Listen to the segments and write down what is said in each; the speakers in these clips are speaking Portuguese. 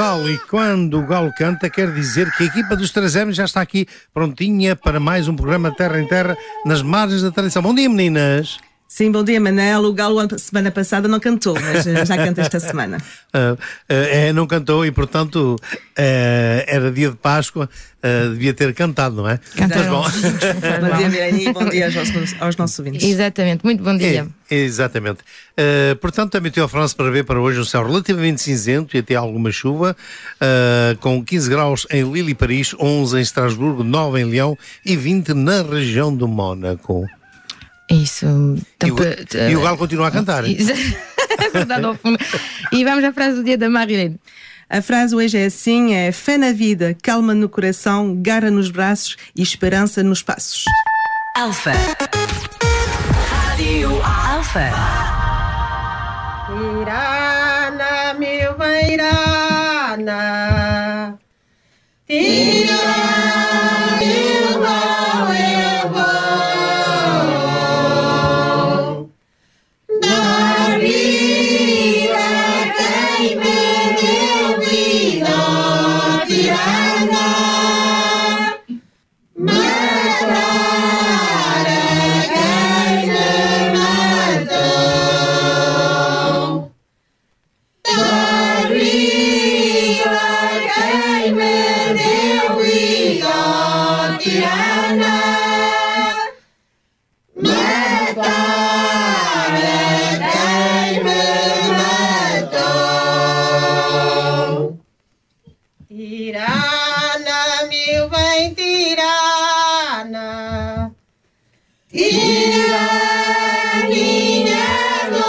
Galo, e quando o Galo canta, quer dizer que a equipa dos 3M já está aqui prontinha para mais um programa Terra em Terra nas margens da tradição. Bom dia, meninas! Sim, bom dia, Manel. O Galo a semana passada não cantou, mas já canta esta semana. Não cantou e, portanto, era dia de Páscoa, devia ter cantado, não é? Mas bom. Bom dia, Mirani, e bom dia aos nossos ouvintes. Exatamente, muito bom dia. Exatamente. Portanto, a Meteofrance prevê para hoje um céu relativamente cinzento e até alguma chuva, com 15 graus em Lille e Paris, 11 em Estrasburgo, 9 em Leão e 20 na região do Mónaco. Isso. E o Galo continua a cantar. É verdade, ao fundo. E vamos à frase do dia da Marilene. A frase hoje é assim, é fé na vida, calma no coração, garra nos braços e esperança nos passos. Alfa. Rádio Alfa. Tirana, meu beirana. Tirana, eu vou. Da vida quem me deu vida, tirana. Matar quem me matou. Da vida quem me deu vida, tirana. Matar quem me matou. Tirana, meu bem, tirana. Tiraninha do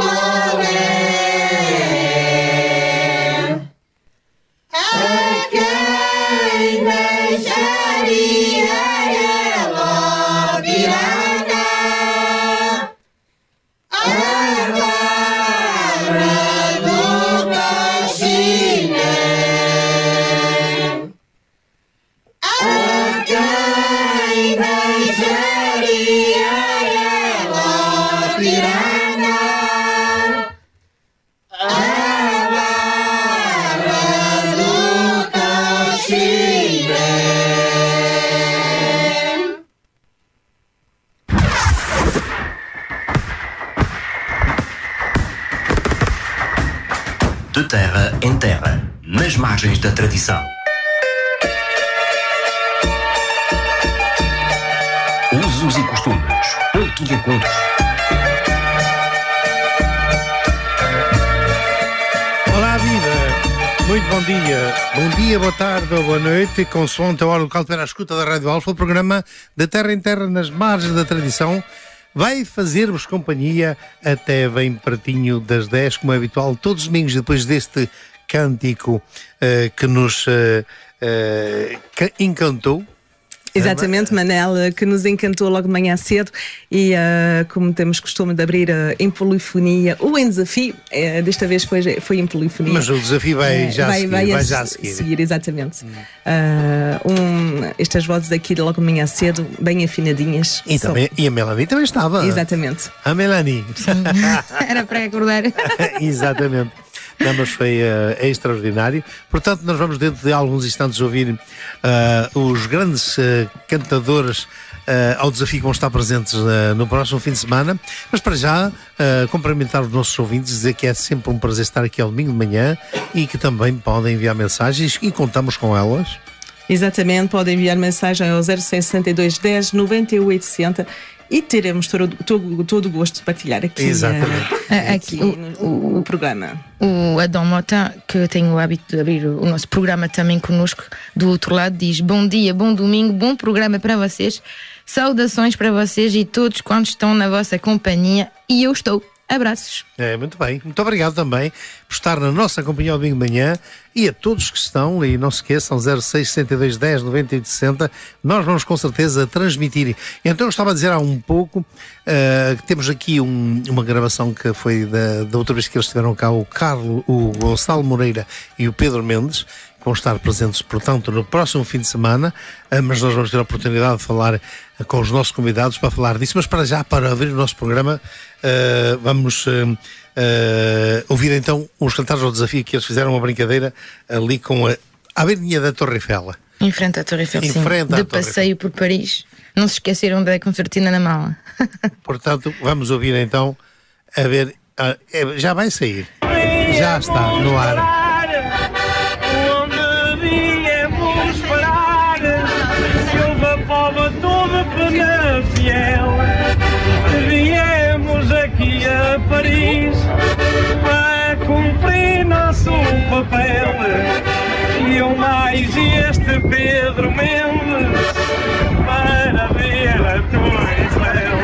morrer. A quem deixaria ela, tirana? A barra do Caxinha. A quem deixaria ela, tirana? A barra do Caxinha. De terra em terra, nas margens da tradição. Usos e costumes, ponto de encontro. Olá, vida! Muito bom dia. Bom dia, boa tarde ou boa noite. Consoante a hora local para a escuta da Rádio Alfa, o programa de Terra em Terra nas margens da tradição vai fazer-vos companhia até bem pertinho das 10, como é habitual, todos os domingos, depois deste cântico que nos encantou. Exatamente, Manel, que nos encantou logo de manhã cedo e como temos costume de abrir em polifonia ou em desafio, desta vez foi em polifonia. Mas o desafio vai já a seguir. Exatamente. Estas vozes aqui de logo de manhã cedo, bem afinadinhas. E a Melanie também estava. Exatamente. A Melanie. Era para acordar. Exatamente. Não, mas foi extraordinário. Portanto, nós vamos dentro de alguns instantes ouvir os grandes cantadores ao desafio que vão estar presentes no próximo fim de semana. Mas para já, cumprimentar os nossos ouvintes, dizer que é sempre um prazer estar aqui ao domingo de manhã e que também podem enviar mensagens e contamos com elas. Exatamente, podem enviar mensagem ao 0662 10 98 60 e teremos todo o gosto de partilhar aqui, aqui o programa. O Adão Mota, que tem o hábito de abrir o nosso programa também connosco, do outro lado, diz: bom dia, bom domingo, bom programa para vocês, saudações para vocês e todos quantos estão na vossa companhia, e eu estou. Abraços. Muito bem. Muito obrigado também por estar na nossa companhia ao domingo de manhã e a todos que estão, e não se esqueçam, 0662 10 98 60, nós vamos com certeza transmitir. Então eu estava a dizer há um pouco que temos aqui uma gravação que foi da outra vez que eles estiveram cá, o Gonçalo Moreira e o Pedro Mendes, que vão estar presentes, portanto, no próximo fim de semana, mas nós vamos ter a oportunidade de falar com os nossos convidados para falar disso. Mas para já, para abrir o nosso programa, vamos ouvir então os cantares ao desafio, que eles fizeram uma brincadeira ali com a beirinha da Torre Eiffel. Em frente à Torre Eiffel, sim. De passeio por Paris. Não se esqueceram da concertina na mala. Portanto, vamos ouvir então, a ver, já vai sair. Já está no ar. Onde viemos parar, chuva povo toda Penafiel. Viemos aqui a Paris para cumprir nosso papel. E o mais este Pedro Mendes para ver a Torre Eiffel.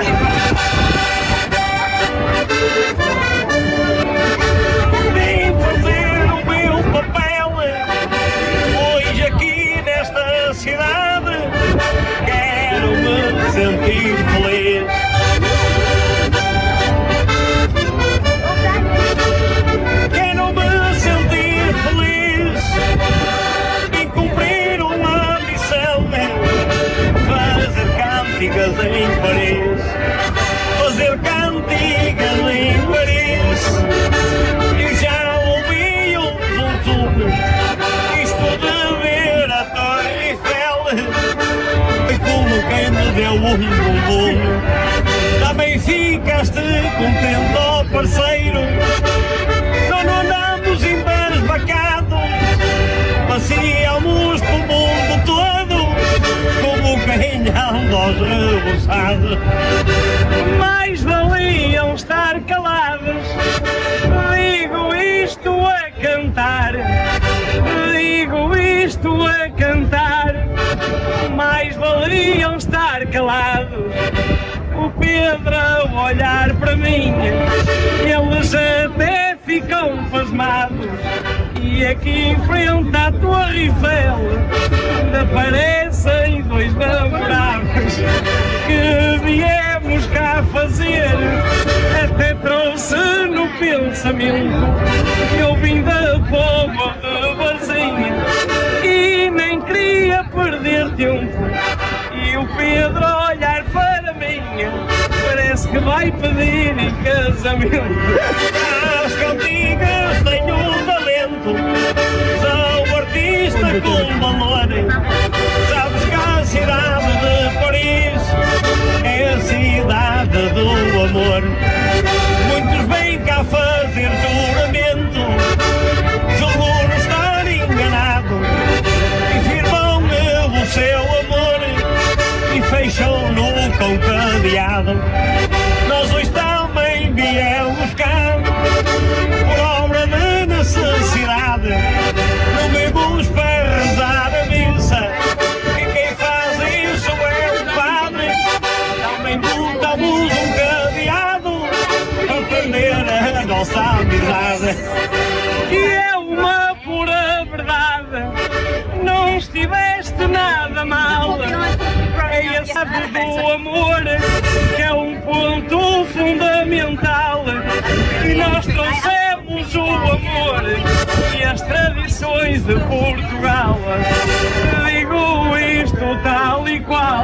Vim fazer o meu papel hoje aqui nesta cidade. Quero me sentir feliz. Quero me sentir feliz e cumprir uma missão. Fazer cânticas em Paris. Fazer cânticas em Paris. E já ouvi um zum-zum. Isto de ver a Torre Eiffel. Foi como quem me deu um bumbum. Também ficaste contente, ó parceiro. Nós não andamos embasbacados. Passeamos pelo mundo todo como quem anda aos reboçados. Mais valiam estar calados. Digo isto a cantar. Digo isto a cantar. Mais valiam estar calados. O Pedro a olhar para mim, eles até ficam pasmados. E aqui em frente à Torre Eiffel aparecem dois namorados que viemos cá fazer. Até trouxe no pensamento que eu vim da povo de Barzinha e nem queria perder tempo. E o Pedro a olhar para mim parece que vai pedir em casamento. As cantigas têm um talento, sou artista com valor. Sabes que a cidade de Paris é a cidade do amor. Muitos vêm cá fazer juramento, julgam não estar enganado, e firmam o seu amor e fecham-no com cadeado. Nós hoje também viemos cá por obra de necessidade. Não vemos para rezar a missa, e quem faz isso é o padre. Também botamos um cadeado para prender a nossa amizade. E é uma pura verdade, não estiveste nada mal. É a chave do amor que é um ponto fundamental. E nós trouxemos o amor e as tradições de Portugal. Digo isto tal e qual,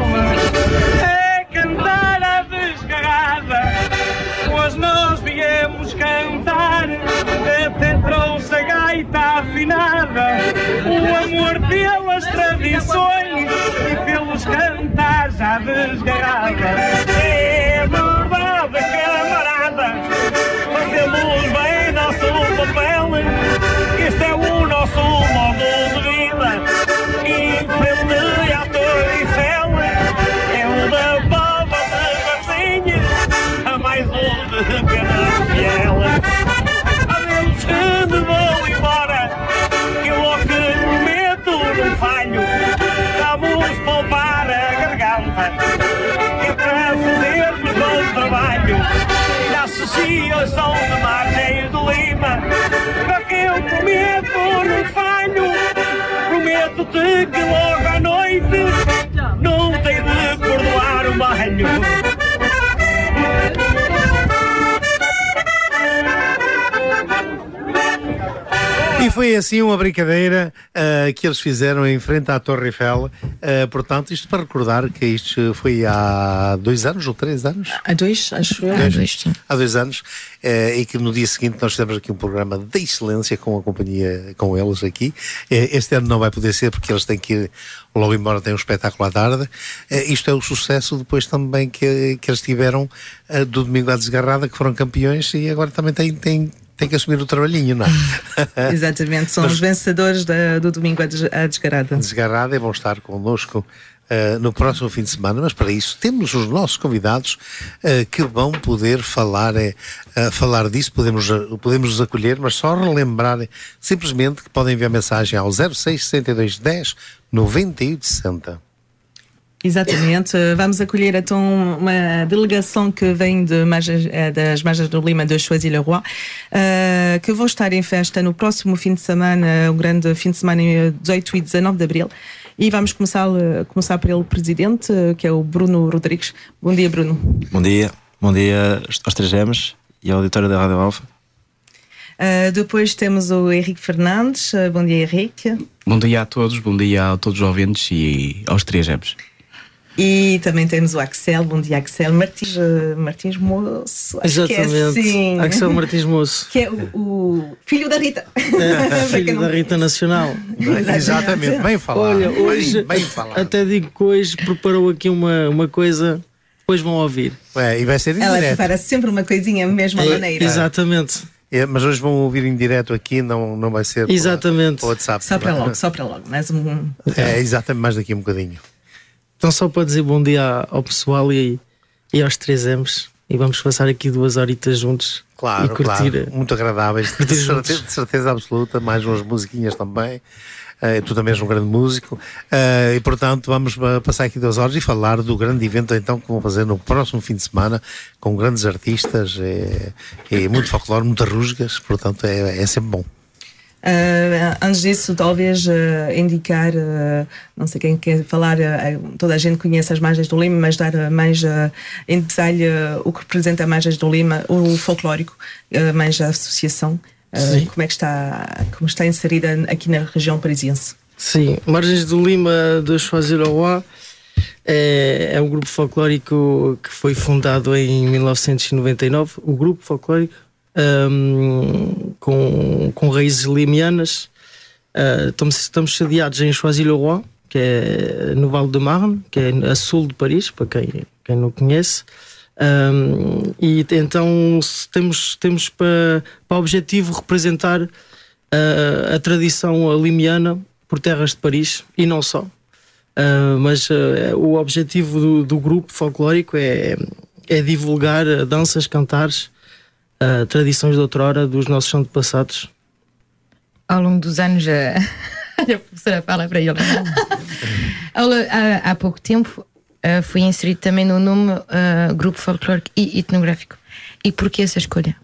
é cantar a desgarrada, pois nós viemos cantar. Até trouxe a gaita afinada, o amor pelas tradições e pelos cantares à desgarrada. É verdade, camarada, fazemos bem nosso papel. Este é o nosso modo de vida, e em frente à Torre Eiffel é o da Pava de Barzinha, a mais longe de Penafiel. Adeus que me vou embora, que eu ao que prometo não falho. Vamos poupar a garganta, que para fazermos bom trabalho na Associação de Margens do Lima. Para que eu prometo não falho, prometo-te que logo à noite não tenho de perdoar o banho. foi assim uma brincadeira que eles fizeram em frente à Torre Eiffel. Portanto, isto para recordar que isto foi há 2 anos ou 3 anos? Há 2, acho eu. Há 2 anos. E que no dia seguinte nós fizemos aqui um programa de excelência com a companhia, com eles aqui. Este ano não vai poder ser porque eles têm que ir logo embora, tem um espetáculo à tarde. Isto é o sucesso depois também que eles tiveram do Domingo à Desgarrada, que foram campeões e agora também têm que assumir o trabalhinho, não é? Exatamente, são os vencedores do Domingo à Desgarrada. Desgarrada, é bom estar connosco no próximo fim de semana, mas para isso temos os nossos convidados que vão poder falar disso, podemos os acolher, mas só relembrar simplesmente que podem enviar mensagem ao 0662 10 98 60. Exatamente, vamos acolher então uma delegação que vem das Margens do Lima de Choisy-le-Roi, que vão estar em festa no próximo fim de semana, um grande fim de semana em 18 e 19 de Abril. E vamos começar pelo presidente, que é o Bruno Rodrigues. Bom dia, Bruno. Bom dia aos 3 Gemas e ao auditório da Rádio Alfa. Depois temos o Henrique Fernandes. Bom dia, Henrique. Bom dia a todos os ouvintes e aos 3 Gemas. E também temos o Axel. Bom dia, Axel Martins Moço. Exatamente, que é assim, Axel Martins Moço, que é o filho da Rita. Filho da Rita Nacional. Exatamente, bem falado. Olha, hoje bem falado. até digo que hoje preparou aqui uma coisa, depois vão ouvir. E vai ser em Ela direto. prepara sempre uma coisinha, a mesma maneira. Exatamente. Mas hoje vão ouvir em direto aqui, não vai ser Exatamente. por WhatsApp. Só para logo. Mais um. Exatamente, mais daqui um bocadinho. Então só para dizer bom dia ao pessoal e aos 3Ms, e vamos passar aqui 2 horitas juntos. Claro, e curtir, muito agradáveis, de certeza absoluta, mais umas musiquinhas também. Tu também és um grande músico, e portanto vamos passar aqui 2 horas e falar do grande evento então que vão fazer no próximo fim de semana, com grandes artistas e muito folclore, muitas rusgas, portanto é sempre bom. Antes disso, talvez indicar, não sei quem quer falar, toda a gente conhece as Margens do Lima, mas dar mais em detalhe o que representa as Margens do Lima, o folclórico, mais a associação, como está inserida aqui na região parisiense. Sim, Margens do Lima de Choisy-le-Roi é um grupo folclórico que foi fundado em 1999, o grupo folclórico, com raízes limianas. Estamos sediados em Choisy-le-Roi, que é no Vale de Marne, que é a sul de Paris, para quem não conhece. E então temos para objetivo representar a tradição limiana por terras de Paris, e não só. Mas o objetivo do grupo folclórico é divulgar danças, cantares, tradições de outrora dos nossos antepassados. Ao longo dos anos, a professora fala para ele. Há pouco tempo foi inserido também no nome Grupo Folclórico e Etnográfico. E porquê essa escolha?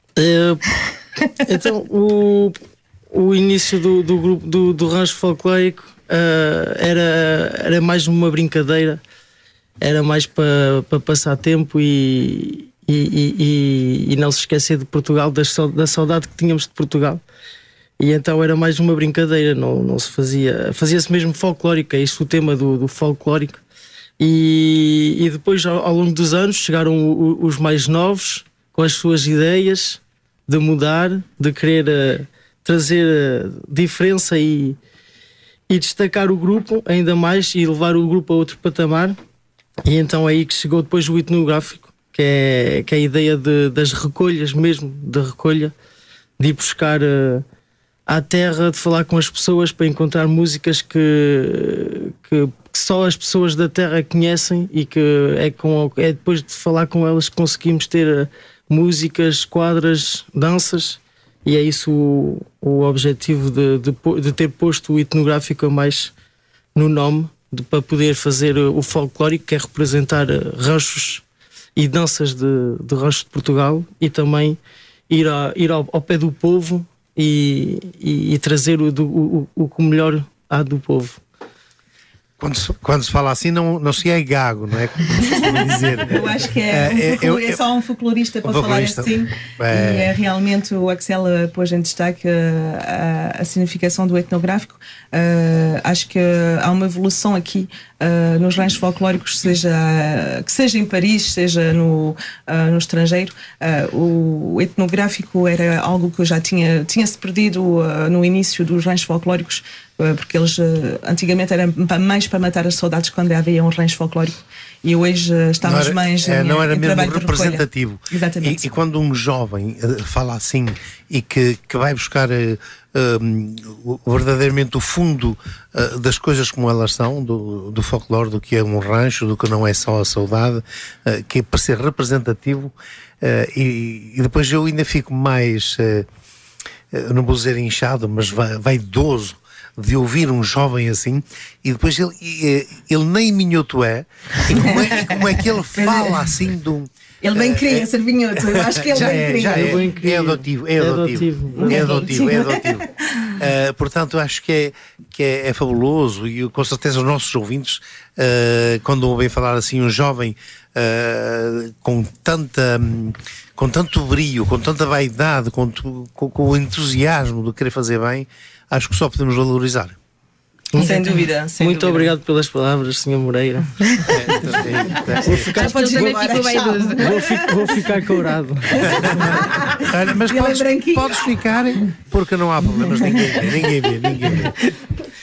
Então, o início do grupo do rancho folclórico era mais uma brincadeira, era mais para passar tempo e não se esquecer de Portugal, da saudade que tínhamos de Portugal. E então era mais uma brincadeira, não se fazia-se mesmo folclórico, é isso o tema do folclórico. E depois, ao longo dos anos, chegaram os mais novos com as suas ideias de mudar, de querer trazer diferença e destacar o grupo ainda mais e levar o grupo a outro patamar. E então é aí que chegou depois o etnográfico, que é a ideia das recolhas mesmo, da recolha, de ir buscar à terra, de falar com as pessoas para encontrar músicas que só as pessoas da terra conhecem, e que é depois de falar com elas que conseguimos ter músicas, quadras, danças, e é isso o objetivo de ter posto o etnográfico a mais no nome, para poder fazer o folclórico, que é representar ranchos e danças de rancho de Portugal, e também ir ao pé do povo e trazer o que melhor há do povo. Quando se fala assim, não se é gago, não é? Como costuma dizer. Eu acho que é só um folclorista para falar assim. E é realmente o Axel pôs em destaque a significação do etnográfico. Acho que há uma evolução aqui nos ranchos folclóricos, que seja em Paris, seja no estrangeiro. O etnográfico era algo que já tinha-se perdido no início dos ranchos folclóricos, porque eles antigamente era mais para matar as saudades quando havia um rancho folclórico, e hoje estamos mais não era em mesmo trabalho representativo. Exatamente. E quando um jovem fala assim e que vai buscar verdadeiramente o fundo das coisas como elas são, do folclore, do que é um rancho, do que não é só a saudade, que é para ser representativo, e depois eu ainda fico mais, não vou dizer inchado, mas vaidoso de ouvir um jovem assim, e depois ele nem minhoto é, e como é que ele fala assim de um... Ele bem queria ser vinhoto, eu acho que ele bem queria. É adotivo. Portanto, eu acho que é fabuloso, e com certeza os nossos ouvintes, quando ouvem falar assim um jovem com tanto brio, com tanta vaidade, com o entusiasmo de querer fazer bem, acho que só podemos valorizar. Sem dúvida. Muito obrigado pelas palavras, Sr. Moreira. Vou ficar courado. Mas podes ficar, porque não há problemas, ninguém vê.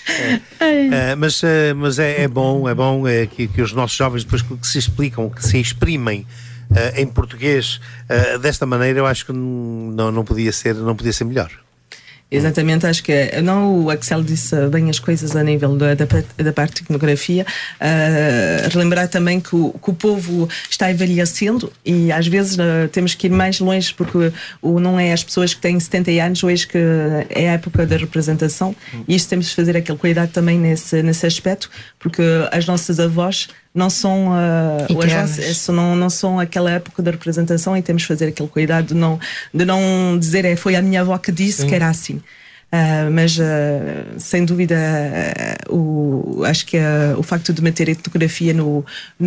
Mas é bom que os nossos jovens, depois que se explicam, que se exprimem em português desta maneira, eu acho que não podia ser melhor. Exatamente, acho que o Axel disse bem as coisas a nível da parte de etnografia. Relembrar também que o povo está envelhecendo, e às vezes temos que ir mais longe, porque não é as pessoas que têm 70 anos hoje que é a época da representação, e isto temos de fazer aquele cuidado também nesse aspecto, porque as nossas avós não são não são aquela época da representação, e temos de fazer aquele cuidado de não dizer foi a minha avó que disse que era assim. Mas sem dúvida acho que o facto de meter etnografia no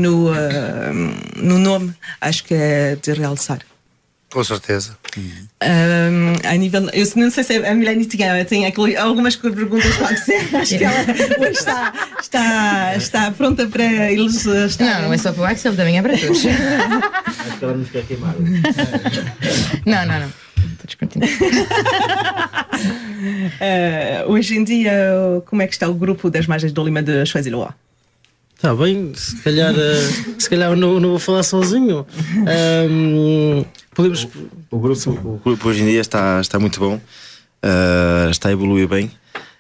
nome, acho que é de realçar. Com certeza. A nível, eu não sei se a Milene tem algumas perguntas para dizer. Acho que ela está pronta para eles estarem. Não é só para o Axel, também é para todos. Acho que ela nos quer queimar. Não. Podes continuar. Hoje em dia, como é que está o grupo das Margens do Lima de Choisy-le-Roi? Está bem, se calhar não vou falar sozinho. Podemos... O grupo hoje em dia está muito bom, está a evoluir bem,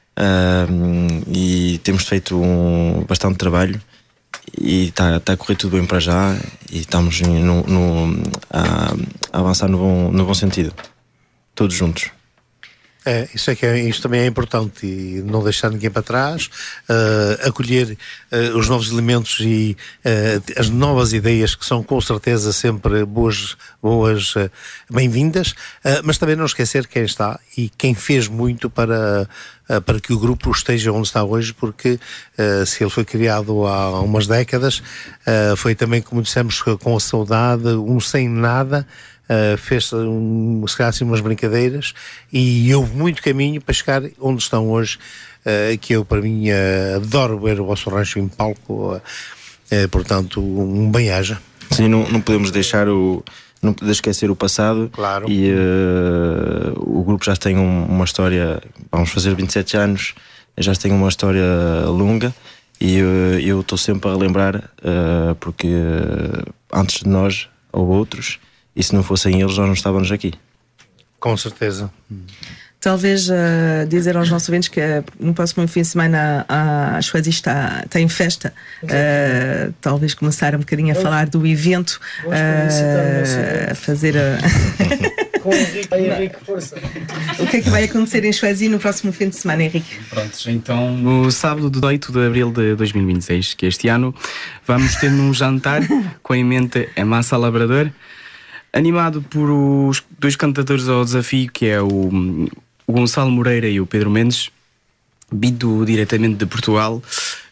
e temos feito bastante trabalho, e está a correr tudo bem para já, e estamos a avançar no bom sentido, todos juntos. Isto também é importante, e não deixar ninguém para trás, acolher os novos elementos e as novas ideias, que são com certeza sempre boas, bem-vindas, mas também não esquecer quem está e quem fez muito para que o grupo esteja onde está hoje, porque se ele foi criado há umas décadas, foi também, como dissemos, com a saudade, sem nada. Fez se calhar assim umas brincadeiras, e houve muito caminho para chegar onde estão hoje, que eu, para mim, adoro ver o vosso rancho em palco, portanto, um bem-aja. Sim, não podemos deixar não podemos esquecer o passado. Claro. E o grupo já tem uma história, vamos fazer 27 anos, já tem uma história longa, e eu estou sempre a relembrar, porque antes de nós houve outros, e se não fossem eles, nós não estávamos aqui. Com certeza. Talvez dizer aos nossos ouvintes que no próximo fim de semana a Choisy está em festa. Talvez começar um bocadinho a falar do evento, a fazer Com o Henrique, força. O que é que vai acontecer em Choisy no próximo fim de semana, Henrique? Prontos, então no sábado de 8 de abril de 2026, que este ano vamos ter um jantar com em mente a Massa Labrador, animado por os dois cantadores ao desafio, que é o Gonçalo Moreira e o Pedro Mendes, vindo diretamente de Portugal.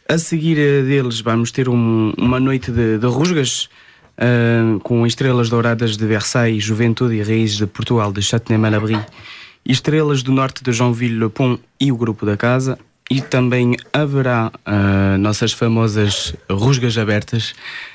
A seguir deles vamos ter uma noite de rusgas com estrelas douradas de Versailles, Juventude e Raízes de Portugal, de Châtenay-Malabry, estrelas do norte de Joinville-le-Pont e o grupo da casa. E também haverá nossas famosas rusgas abertas.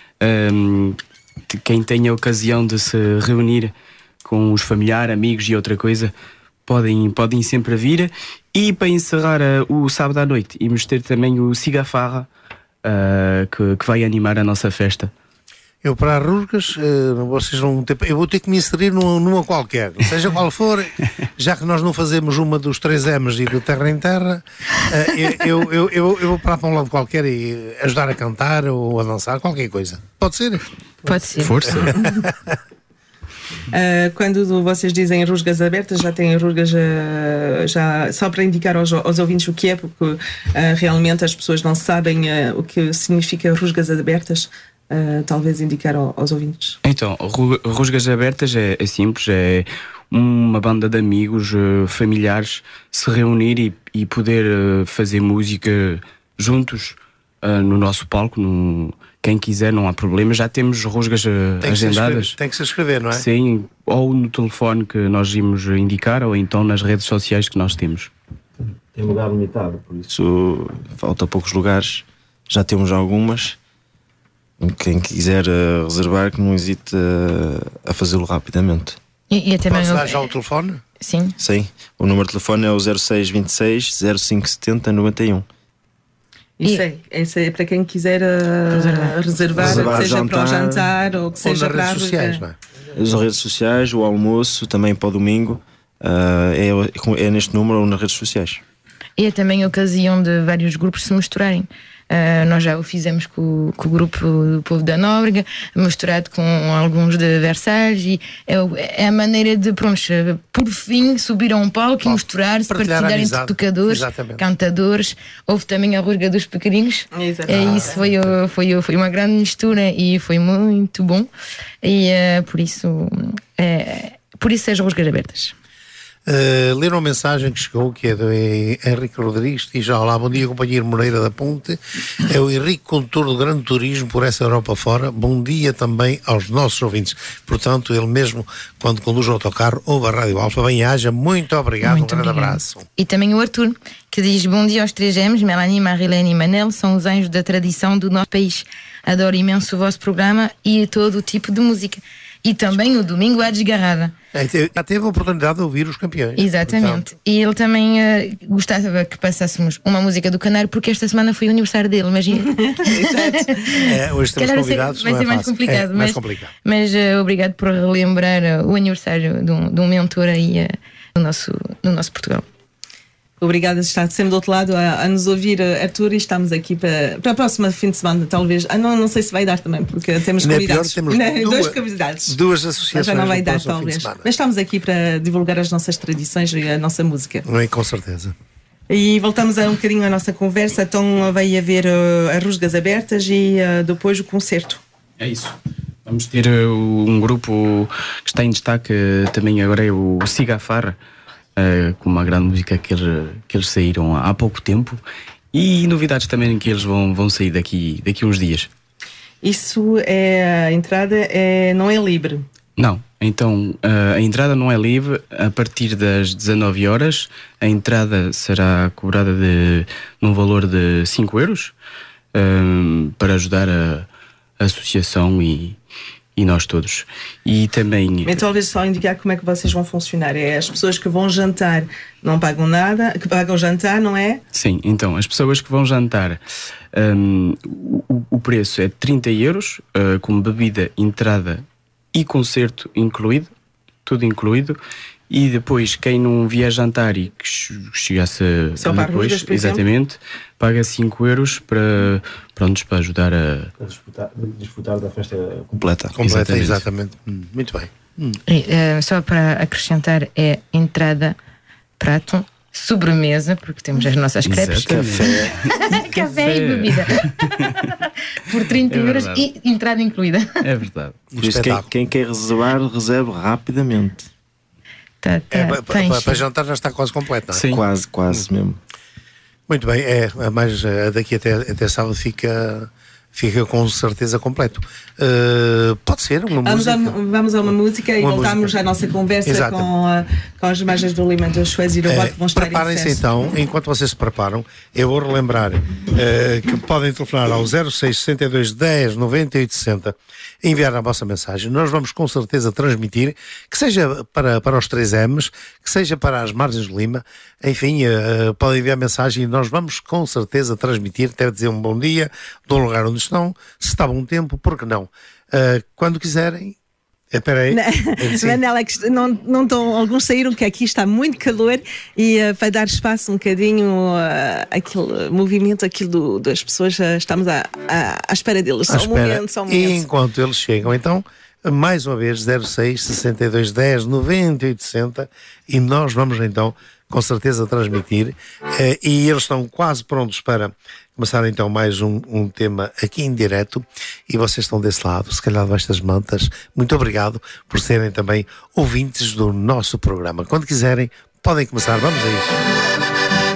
Quem tem a ocasião de se reunir com os familiares, amigos e outra coisa, podem sempre vir. E para encerrar o sábado à noite, vamos ter também o Cigafarra, que vai animar a nossa festa. Eu para as rusgas, vocês vão ter, eu vou ter que me inserir numa qualquer, seja qual for, já que nós não fazemos uma dos 3 M's e do Terra em Terra, eu vou para um lado qualquer e ajudar a cantar ou a dançar, qualquer coisa. Pode ser? Pode ser. Força! Quando vocês dizem rusgas abertas, já têm rusgas já, só para indicar aos ouvintes o que é, porque realmente as pessoas não sabem o que significa rusgas abertas. Talvez indicar aos ouvintes. Então, rusgas abertas é simples, é uma banda de amigos, familiares se reunir e poder fazer música juntos no nosso palco. Quem quiser, não há problema. Já temos rusgas agendadas. Tem que se inscrever, não é? Sim, ou no telefone que nós íamos indicar, ou então nas redes sociais que nós temos. Tem lugar limitado, por isso falta poucos lugares. Já temos algumas. Quem quiser reservar, que não hesite a fazê-lo rapidamente. E também posso dar já o telefone? Sim. Sim, o número de telefone é o 0626 0570 91. Isso é para quem quiser reservar, seja jantar, para o jantar ou que seja nas para redes sociais, não é? As redes sociais, o almoço, também para o domingo, é neste número ou nas redes sociais. E é também a ocasião de vários grupos se misturarem. Nós já o fizemos com o grupo do Povo da Nóbrega, misturado com alguns de Versailles, e é a maneira de, pronto, por fim, subir a um palco e misturar-se, partilhar entre tocadores, cantadores. Houve também a rusga dos pequeninos. Isso foi uma grande mistura e foi muito bom. E por isso as rusgas abertas. Ler uma mensagem que chegou, que é do Henrique Rodrigues, diz: olá, bom dia, companheiro Moreira da Ponte, é o Henrique, condutor do Grande Turismo por essa Europa fora. Bom dia também aos nossos ouvintes. Portanto, ele mesmo, quando conduz o autocarro, ouve a Rádio Alfa. Bem-aja, muito obrigado, um grande abraço. E também o Arthur, que diz: bom dia aos 3 M's, Melanie, Marilene e Manel, são os anjos da tradição do nosso país. Adoro imenso o vosso programa e todo o tipo de música. E também o domingo à desgarrada. Já teve a oportunidade de ouvir os campeões. Exatamente. Portanto. E ele também gostava que passássemos uma música do Canário, porque esta semana foi o aniversário dele, imagina. Exato. Hoje temos convidados, vai ser mais complicado. Mais complicado. Mas obrigado por relembrar o aniversário de um mentor aí no nosso Portugal. Obrigada por estar sempre do outro lado a nos ouvir, Arthur, e estamos aqui para a próxima fim de semana, talvez. Não sei se vai dar também, porque temos convidados. Temos dois convidados. Duas associações. Já não vai dar, talvez. Mas estamos aqui para divulgar as nossas tradições e a nossa música. Com certeza. E voltamos um bocadinho à nossa conversa. Então vai haver as rusgas abertas e depois o concerto. É isso. Vamos ter um grupo que está em destaque também agora, é o Cigafarra. Com uma grande música que eles saíram há pouco tempo, e novidades também que eles vão sair daqui uns dias. Isso a entrada não é livre? Não, então a entrada não é livre. A partir das 19 horas a entrada será cobrada num valor de 5 euros para ajudar a associação e nós todos. E também... Então, talvez só indicar como é que vocês vão funcionar. É as pessoas que vão jantar não pagam nada, que pagam jantar, não é? Sim, então, as pessoas que vão jantar, o preço é 30 euros, com bebida, entrada e concerto incluído, tudo incluído. E depois, quem não vier jantar e que chegasse depois, exatamente, paga 5 euros para ajudar a desfrutar da festa completa. Exatamente. Muito bem. Só para acrescentar, é entrada, prato, sobremesa, porque temos as nossas crepes, café e bebida por 30 euros e entrada incluída. É verdade. Por isso, quem quer reservar, reserve rapidamente. Para jantar já está quase completo, não é? Sim. Quase mesmo. Muito bem, mas daqui até sábado fica com certeza completo. Pode ser uma música. Vamos a uma música e voltamos à nossa conversa com as Majas do Lima de Suécia e do Rock que vão estar em festa. Preparem-se então, enquanto vocês se preparam, eu vou relembrar que podem telefonar ao 06 62 10 98 60 e enviar a vossa mensagem. Nós vamos com certeza transmitir, que seja para os 3Ms, que seja para as Margens do Lima, enfim, podem enviar mensagem e nós vamos com certeza transmitir, até dizer um bom dia do lugar onde estão, se está bom tempo, por que não? Quando quiserem. Espera aí. Manela, não estão, alguns saíram que aqui está muito calor e para dar espaço um bocadinho aquele movimento, aquilo das pessoas, estamos à espera deles. Só um momento. E enquanto eles chegam, então, mais uma vez, 06 62 10 98 60 e nós vamos então com certeza transmitir e eles estão quase prontos para começar então mais um tema aqui em direto e vocês estão desse lado, se calhar destas mantas. Muito obrigado por serem também ouvintes do nosso programa. Quando quiserem, podem começar. Vamos a isso.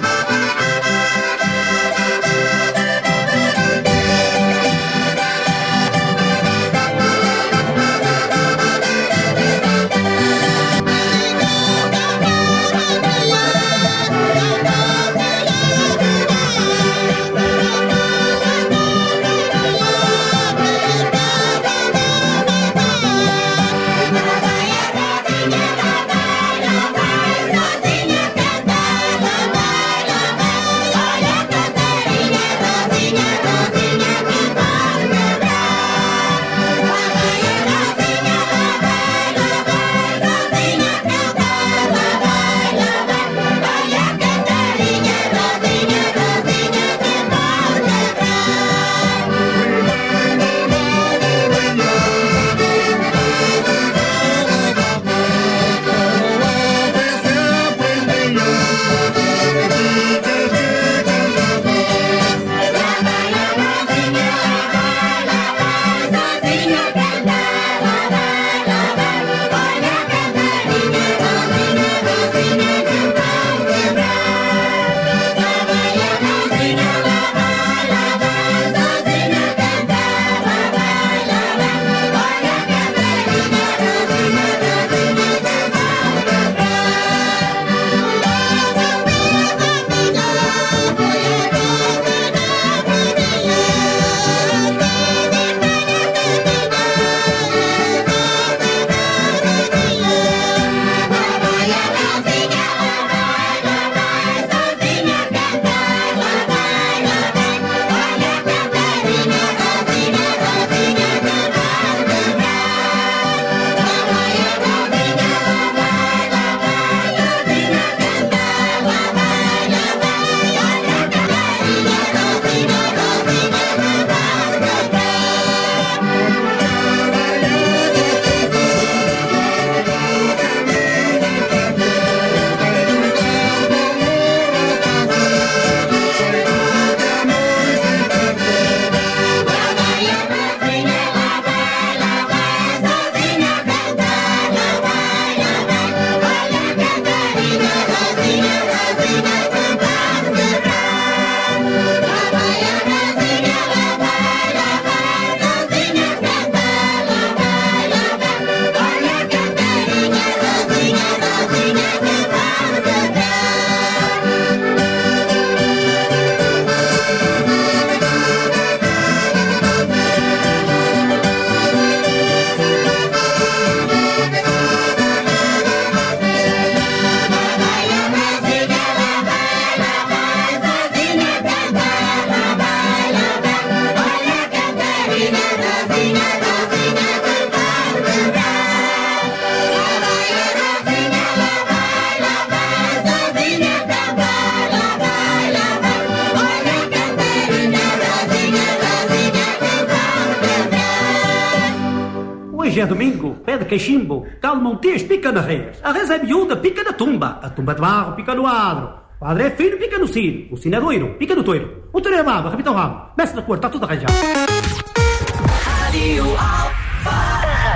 Hoje é domingo, pé de cachimbo, calma um tês, pica na res. A res é miúda, pica na tumba. A tumba de barro, pica no adro. O adro é fino, pica no sino. O sino é doiro, pica no toiro. O toiro é baba, repita o rabo. Mestre da cor, está tudo arranjado. Rádio Alfa. A rádio que nos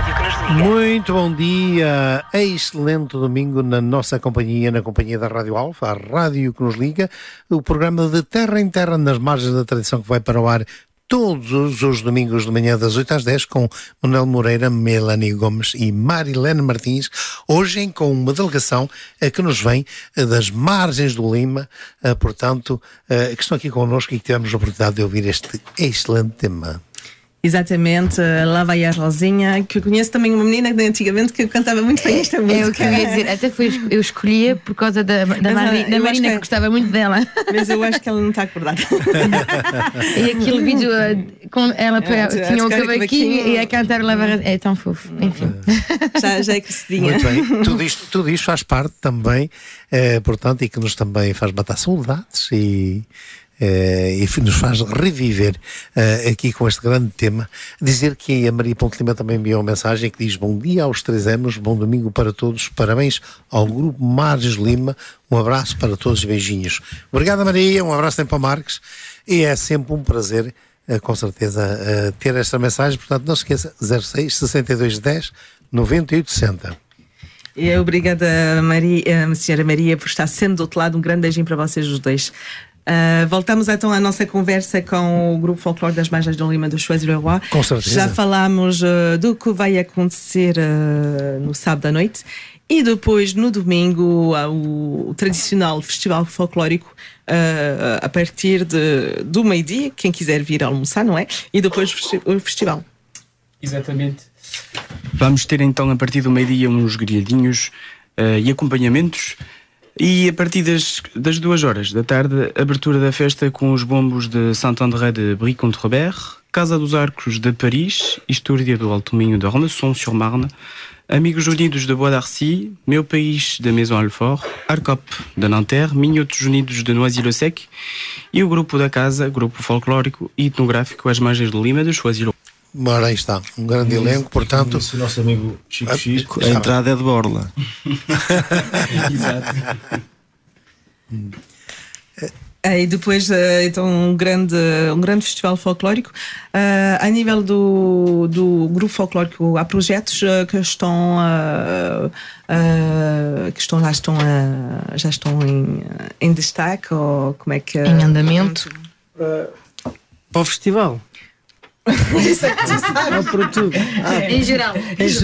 Muito bom dia, excelente domingo na nossa companhia, na companhia da Rádio Alfa, a rádio que nos liga, o programa de Terra em Terra nas margens da tradição que vai para o ar todos os domingos de manhã das 8 às 10 com Manuel Moreira, Melanie Gomes e Marilene Martins, hoje com uma delegação que nos vem das margens do Lima, portanto, que estão aqui connosco e que tivemos a oportunidade de ouvir este excelente tema. Exatamente, lá vai a Rosinha, que eu conheço também uma menina de antigamente que cantava muito bem esta música. É o que eu ia dizer, até eu escolhia por causa da Marina, que gostava muito dela. Mas eu acho que ela não está acordada. E aquele vídeo com ela tinha um cavaquinho e a cantar o Lava Rosinha. É tão fofo, enfim. Já é crescidinha. Muito bem, tudo isto faz parte também, portanto, e que nos também faz matar saudades e nos faz reviver aqui com este grande tema. Dizer que a Maria Ponte Lima também enviou uma mensagem que diz: bom dia aos 3 anos, bom domingo para todos, parabéns ao Grupo Margens Lima, um abraço para todos e beijinhos. Obrigada, Maria, um abraço também para o Marcos, e é sempre um prazer, com certeza, ter esta mensagem. Portanto, não se esqueça, 06 62 10 98 60. E obrigada, Senhora Maria, por estar sempre do outro lado. Um grande beijinho para vocês os dois. Voltamos então à nossa conversa com o Grupo Folclore das Margens do Lima do Choisy-le-Roi. Com certeza. Já falámos do que vai acontecer no sábado à noite e depois no domingo o tradicional festival folclórico a partir do meio-dia, quem quiser vir almoçar, não é? E depois o festival. Exatamente. Vamos ter então a partir do meio-dia uns grelhadinhos e acompanhamentos. E a partir das 2 horas da tarde, abertura da festa com os bombos de Saint-André de Brie-Comte-Robert, Casa dos Arcos de Paris, História do Alto Minho de Renesson-sur-Marne, Amigos Unidos de Bois d'Arcy, Meu País de Maison-Alfort, Arcop de Nanterre, Minhotos Unidos de Noisy-le-Sec e o grupo da casa, grupo folclórico e etnográfico As Margens do Lima de Choisy-le-Roi. Ora, aí está, um grande elenco, portanto... O nosso amigo Chico, a entrada é de borla. Exato. E depois, então, um grande festival folclórico. A nível do grupo folclórico, há projetos que já estão em destaque, ou como é que... Em andamento. Para o festival. Isso é que tu sabes. Para tudo. Em geral.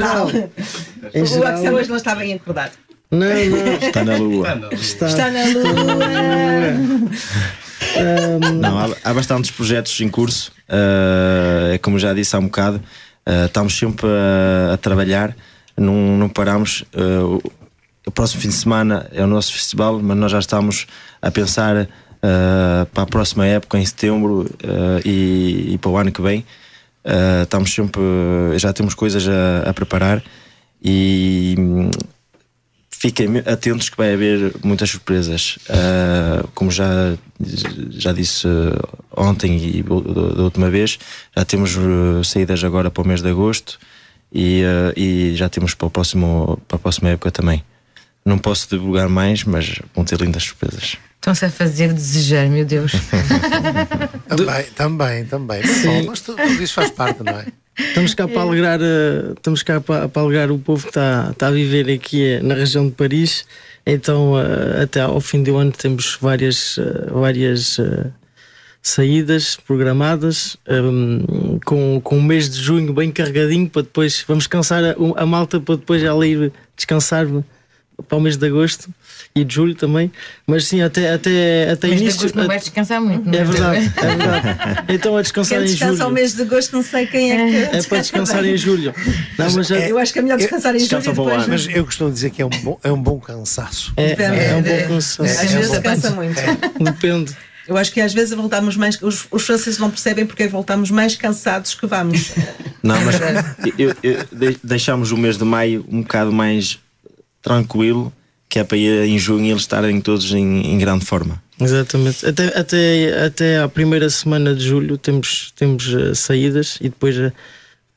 O Axel hoje não está bem acordado. Não. Está na lua. Está na lua. Não, há bastantes projetos em curso. Como já disse há um bocado, estamos sempre a trabalhar, não paramos. O próximo fim de semana é o nosso festival, mas nós já estamos a pensar para a próxima época, em setembro, e para o ano que vem. Estamos sempre, já temos coisas a preparar, e fiquem atentos que vai haver muitas surpresas. Como já disse ontem e da última vez, já temos saídas agora para o mês de agosto, e já temos para a próxima época também. Não posso divulgar mais, mas vão ter lindas surpresas. Estão-se a fazer desejar, meu Deus. Também. Mas tudo isso faz parte, não é? Estamos cá para alegrar o povo que está a viver aqui na região de Paris. Então, até ao fim do ano temos várias saídas programadas, com o mês de junho bem carregadinho, para depois vamos cansar a malta, para depois ela ir descansar para o mês de agosto e de julho também. Mas sim, até Mês início. de agosto não vais descansar muito, não é verdade. Então a descansar em julho. Descansa ao mês de agosto, não sei quem é que. É para descansar em julho. Não, mas eu acho que é melhor descansar em julho. Depois, mas eu costumo dizer que é um bom cansaço. É um bom cansaço. Às vezes cansa muito. Depende. Eu acho que às vezes voltamos mais. Os franceses não percebem porque voltamos mais cansados que vamos. Não, mas deixamos o mês de maio um bocado mais tranquilo, que é para ir em junho e eles estarem todos em grande forma. Exatamente. Até à primeira semana de julho temos saídas, e depois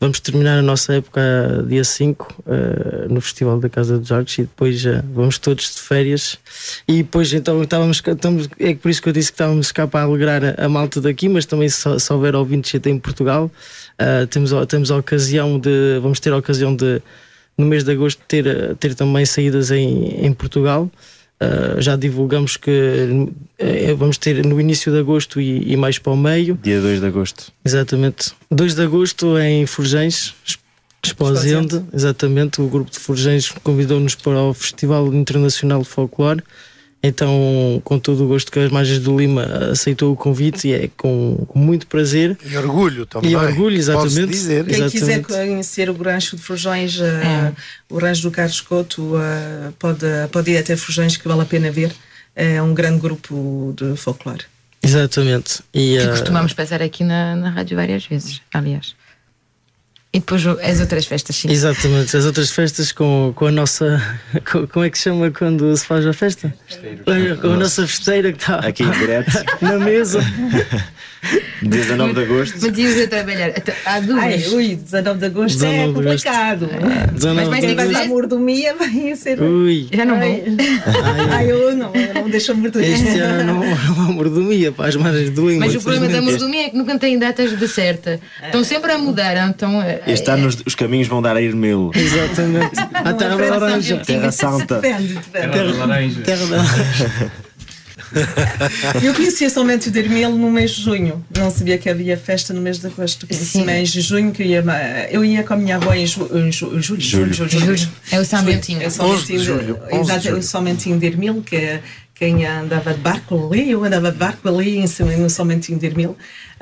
Vamos terminar a nossa época dia 5 no Festival da Casa dos Arcos e depois vamos todos de férias. E depois então é por isso que eu disse que estávamos cá para alegrar a malta daqui, mas também se houver ouvintes até em Portugal, vamos ter a ocasião de no mês de agosto ter também saídas em Portugal. Já divulgamos que vamos ter no início de agosto e mais para o meio. Dia 2 de agosto. Exatamente. 2 de agosto em Forjães, Esposende. Exatamente. O grupo de Forjães convidou-nos para o Festival Internacional de Folclore. Então, com todo o gosto que as Margens do Lima aceitou o convite e é com muito prazer. E orgulho também. E orgulho, exatamente. Dizer. Quem quiser conhecer o Rancho de Forjões, o Rancho do Carlos Couto, pode ir até Forjões, que vale a pena ver. É um grande grupo de folclore. Exatamente. Que costumamos passar aqui na rádio várias vezes, aliás. E depois as outras festas, sim. Exatamente, as outras festas com a nossa. Como é que se chama quando se faz a festa? Com a nossa festeira que está aqui em direto na mesa. 19 de agosto. Mas dias a trabalhar. Há duas. 19 de agosto é complicado. Mas vai ter que fazer a mordomia, vai ser. Já não vou. Eu não deixo a mordomia. Este ano não há mordomia para as Margens do Lima. Mas o problema da mordomia é que nunca tem datas de certa. Estão sempre a mudar. Então, este ano os caminhos vão dar a Ermelo. Exatamente. A Terra da Laranja. Terra Santa. Depende. Terra da Laranja. Terra da Laranja. Eu conhecia somente o Dermelo no mês de junho. Não sabia que havia festa no mês de agosto. Conheci mês de junho, que eu ia com a minha avó em julho. É o São Bentinho. Exato, é o São Bentinho de Ermelo, que é quem andava de barco ali. Eu andava de barco ali no São Bentinho de Ermelo.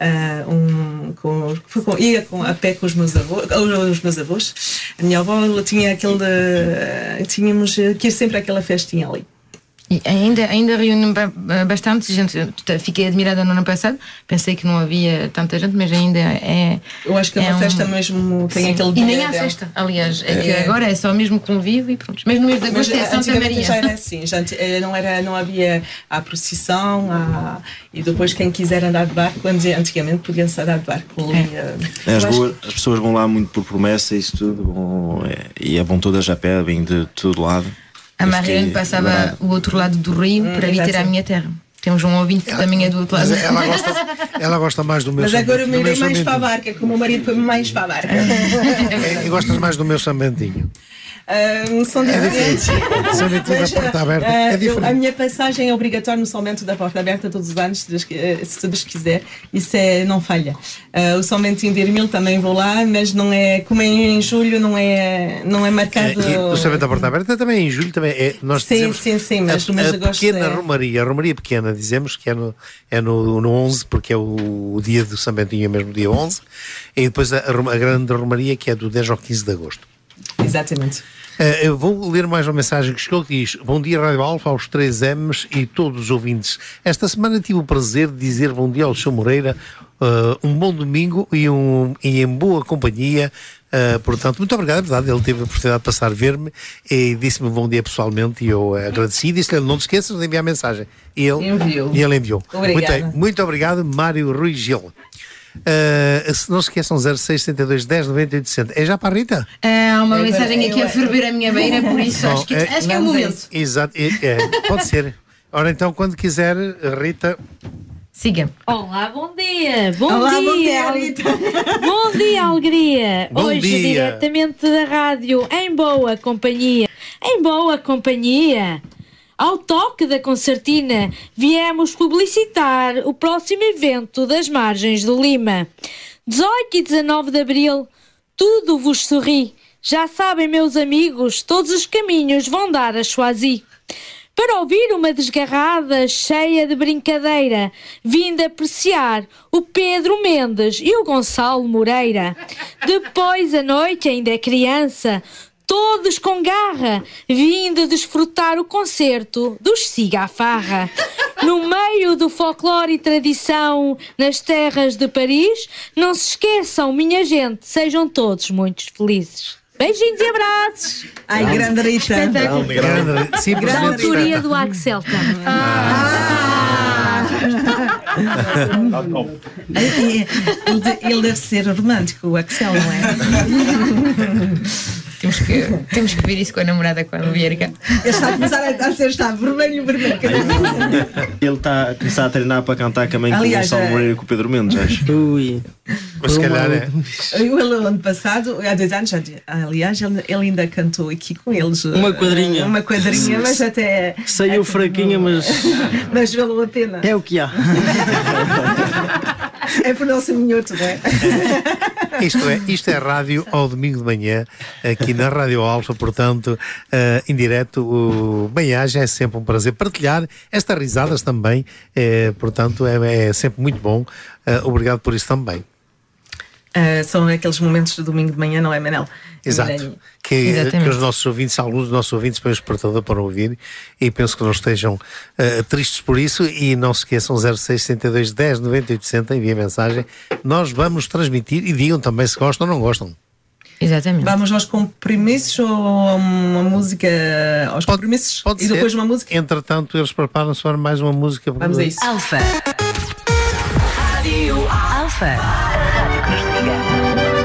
Ia a pé com os meus avós. A minha avó tinha tínhamos que ir sempre àquela festinha ali. E ainda reúne bastante gente. Fiquei admirada no ano passado. Pensei que não havia tanta gente, mas ainda é. Eu acho que é uma festa mesmo. Tem aquele dia. E nem há festa, aliás. É que agora é só mesmo convívio e pronto. Mas no mês de agosto é Santa Maria. Já era assim. Não havia a procissão. E depois quem quiser andar de barco, antigamente podia-se andar de barco. As pessoas vão lá muito por promessa e isso tudo. E vão todas a pé, vêm de todo lado. A Mariane passava o outro lado do rio para vir ter à minha terra. Temos um ouvinte que também é do outro lado. Ela gosta mais do meu. Mas agora eu me irei mais para a barca, que o meu marido foi mais para a barca. E gostas mais do meu São Bentinho? São diferentes. São Bentinho da Porta Aberta é diferente. A minha passagem é obrigatória no São Bento da Porta Aberta todos os anos, se Deus quiser. Isso não falha. O São Bentinho de Ermelo também vou lá, mas não é, como é em julho, não é marcado. O São Bento da Porta Aberta também é em julho, também é. Nós dizemos, sim, mas no mês de agosto. A romaria pequena, dizemos que é no 11, porque é o dia do São Bentinho, é mesmo dia 11, e depois a grande romaria, que é do 10 ao 15 de agosto. Exatamente. Eu vou ler mais uma mensagem que chegou, que diz: bom dia Rádio Alfa, aos 3Ms e todos os ouvintes. Esta semana tive o prazer de dizer bom dia ao Sr. Moreira, um bom domingo e em boa companhia. Portanto, muito obrigado, é verdade, ele teve a oportunidade de passar a ver-me e disse-me bom dia pessoalmente e eu agradeci e disse-lhe: não te esqueças de enviar a mensagem. E ele enviou. Muito obrigado, Mário Rui Gil. Não se esqueçam, 06 72 10 98 60. É já para a Rita? Há uma mensagem aqui a ferver a minha beira, por isso acho que é o momento. Exato, pode ser. Ora então, quando quiser, Rita. Siga. Olá, bom dia. Bom dia, Rita. Bom dia, alegria. Bom Hoje dia. diretamente da rádio, em boa companhia. Em boa companhia. Ao toque da concertina, viemos publicitar o próximo evento das Margens do Lima. 18 e 19 de abril, tudo vos sorri. Já sabem, meus amigos, todos os caminhos vão dar a Choisy. Para ouvir uma desgarrada cheia de brincadeira, vim de apreciar o Pedro Mendes e o Gonçalo Moreira. Depois a noite ainda é criança, todos com garra, vim de desfrutar o concerto dos Siga a Farra. No meio do folclore e tradição, nas terras de Paris, não se esqueçam, minha gente, sejam todos muito felizes. Beijinhos e abraços. Ai, grande Rita. Espetáculo. Da autoria do Axel. Ele deve ser romântico, o Axel, não é? Temos que ver isso com a namorada quando vier cá. Ele está a começar a estar vermelho. Ele está a começar a treinar para cantar também com o Gonçalo Moreira e com o Pedro Mendes, acho. Ui. Mas se calhar é. Ele, ano passado, há 2 anos, aliás, ele ainda cantou aqui com eles. Uma quadrinha, mas até. Saiu fraquinha, mas. Mas valeu a pena. É o que há. É por não ser minhoto, não é? Isto é rádio ao domingo de manhã, aqui na Rádio Alfa, portanto, em direto. Bem-aja, é sempre um prazer partilhar estas risadas também, portanto, é sempre muito bom. Obrigado por isso também. São aqueles momentos do domingo de manhã, não é, Manel? Exato. Que os nossos ouvintes, alguns dos nossos ouvintes põem o despertador para ouvir, e penso que não estejam tristes por isso. E não se esqueçam, 0662 10 98 60, enviem mensagem, nós vamos transmitir, e digam também se gostam ou não gostam. Exatamente. Vamos aos compromissos ou uma música aos compromissos? Pode e ser. Depois uma música? Entretanto, eles preparam-se para mais uma música. Vamos a isso. Alfa. Rádio Alfa. A rádio que nos liga.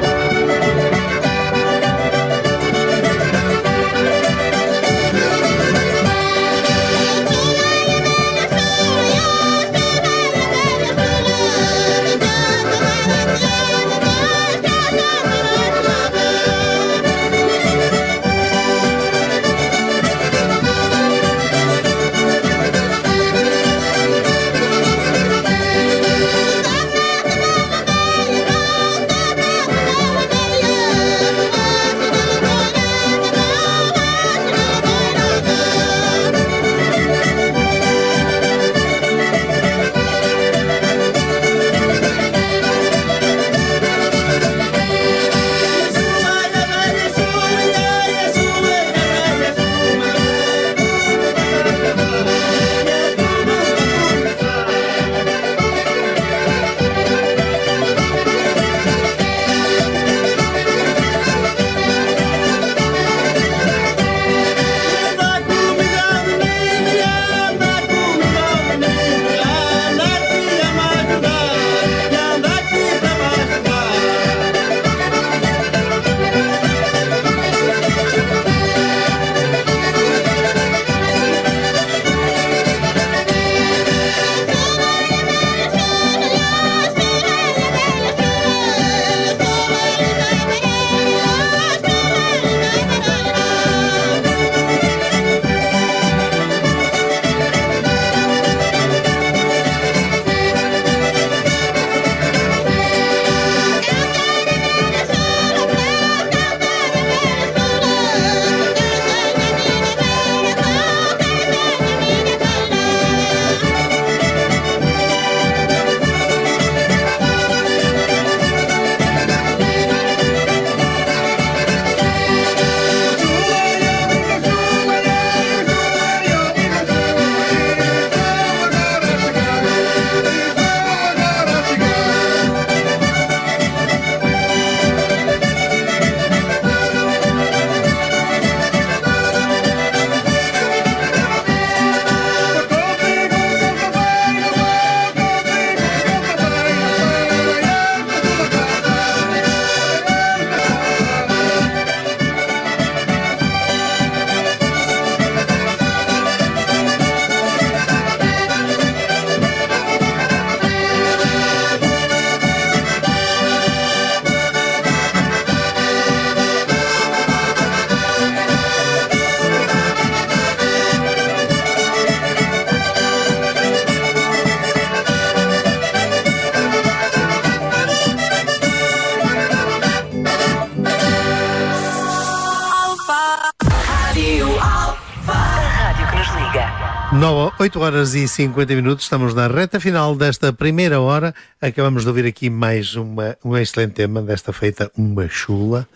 Nova, 8 horas e 50 minutos, estamos na reta final desta primeira hora. Acabamos de ouvir aqui mais um excelente tema desta feita, uma chula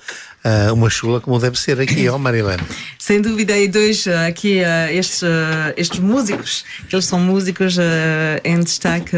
como deve ser aqui, ó Marilene. Sem dúvida, e dois aqui estes músicos, que eles são músicos em destaque,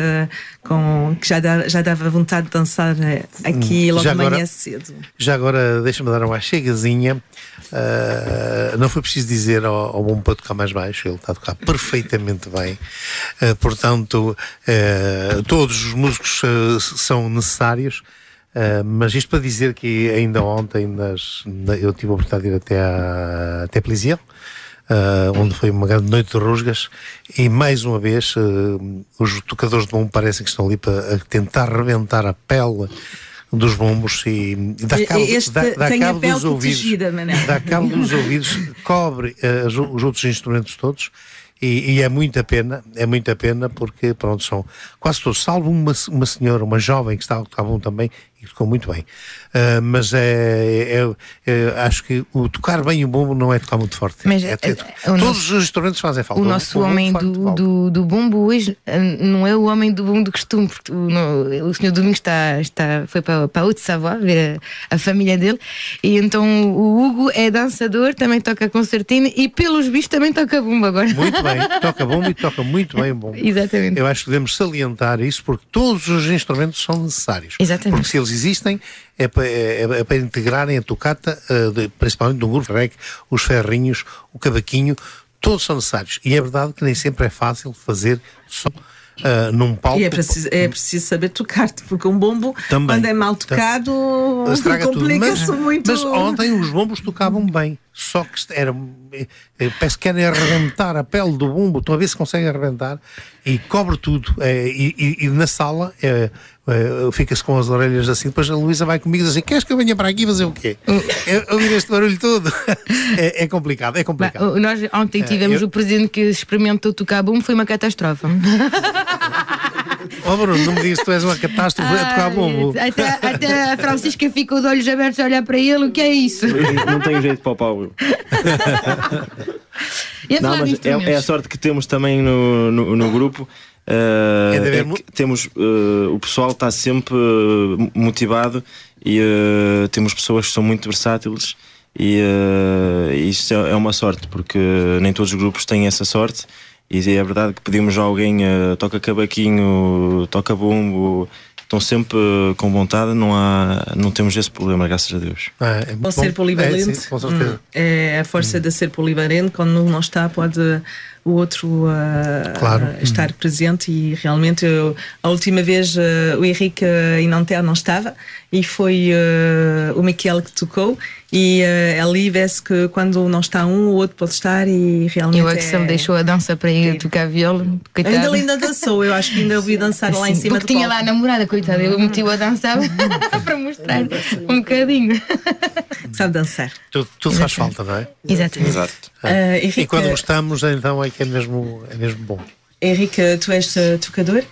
que já dava vontade de dançar aqui logo de manhã cedo. Já agora, deixa-me dar uma chegazinha. Não foi preciso dizer ao bom para tocar mais baixo, ele está a tocar perfeito. perfeitamente bem. Portanto, todos os músicos são necessários. Mas isto para dizer que ainda ontem eu tive a oportunidade de ir até Plisiel, onde foi uma grande noite de rusgas, e mais uma vez os tocadores de bombo parecem que estão ali para tentar rebentar a pele dos bombos e dá cabo dos ouvidos, dá cabo dos ouvidos, cobre os outros instrumentos todos. E é muita pena porque, pronto, são quase todos, salvo uma senhora, uma jovem que estava a tocar bom também e tocou muito bem. Mas acho que o tocar bem o bombo não é tocar muito forte. Mas todos os instrumentos fazem falta. O nosso homem do bombo hoje não é o homem do bombo do costume, porque o senhor Domingos foi para Haute-Savoie ver a família dele, e então o Hugo é dançador, também toca concertina e pelos bichos também toca bombo agora. Muito bem, toca bombo e toca muito bem o bombo. Exatamente. Eu acho que devemos salientar isso porque todos os instrumentos são necessários. Exatamente. Porque se eles existem é para integrarem a tocata, principalmente do grupo reggae, os ferrinhos, o cavaquinho, todos são necessários. E é verdade que nem sempre é fácil fazer só num palco. E é preciso saber tocar-te, porque um bombo, também, quando é mal tocado, complica-se muito. Mas ontem os bombos tocavam bem, só que parece que querem arrebentar a pele do bombo, estão a ver se conseguem arrebentar, e cobre tudo. E na sala fica-se com as orelhas assim. Depois a Luísa vai comigo e diz assim: queres que eu venha para aqui fazer o quê? Ouvir este barulho todo? É complicado. Nós ontem tivemos o presidente que experimentou tocar bombo, foi uma catástrofe. Bruno, não me digas que tu és uma catástrofe a tocar bombo. Até a Francisca ficou de olhos abertos a olhar para ele. O que é isso? Não tenho jeito para o Paulo. Não, mas é a sorte que temos também no grupo. Temos o pessoal está sempre motivado e temos pessoas que são muito versáteis e isso é uma sorte, porque nem todos os grupos têm essa sorte. E é verdade que pedimos a alguém toca cavaquinho, toca bombo, estão sempre com vontade, não temos esse problema, graças a Deus. Ser polivalente, sim, com certeza. É a força de ser polivalente. Quando não está, pode o outro estar presente. E realmente a última vez o Henrique Inanter não estava e foi o Miquel que tocou, e ali vê-se que quando não está o outro pode estar, e realmente eu que me deixou a dança para ir tocar viola, coitado. Ainda dançou, eu acho que ainda ouvi dançar lá em cima porque tinha lá a namorada, coitada, eu meti-o a dançar para mostrar um bocadinho. Sabe dançar. Tudo faz falta, não é? Exatamente. Exato. E quando gostamos, então é que é mesmo bom. Henrique, tu és tocador.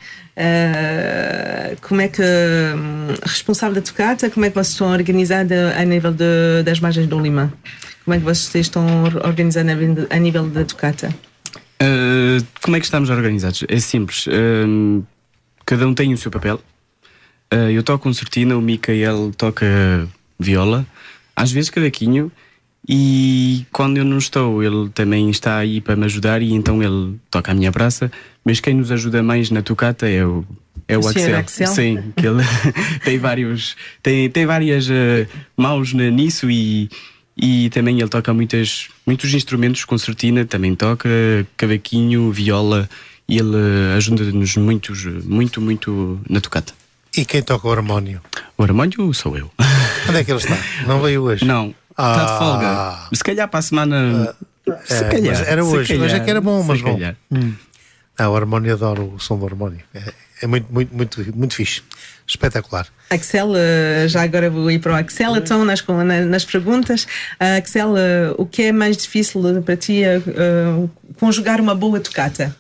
Como é que responsável da tocata, como é que vocês estão organizados a nível das margens do Lima? Como é que vocês estão organizados a nível da tocata? Como é que estamos organizados? É simples, cada um tem o seu papel. Eu toco concertina, o Micael toca viola, às vezes cavaquinho, e quando eu não estou ele também está aí para me ajudar, e então ele toca a minha praça. Mas quem nos ajuda mais na tocata é o Axel. Sim, que ele tem várias mãos nisso, e também ele toca muitos instrumentos, concertina, também toca cavaquinho, viola, e ele ajuda-nos muito na tocata. E quem toca o harmónio? O harmónio sou eu. Onde é que ele está? Não veio hoje? Não, está de folga. Se calhar para a semana. Se calhar. Era hoje. Hoje é que era bom, mas bom. O harmónio, adoro o som do harmónio. É muito fixe. Espetacular. Axel, já agora vou ir para o Axel, então, nas perguntas. Axel, o que é mais difícil para ti conjugar uma boa tocata?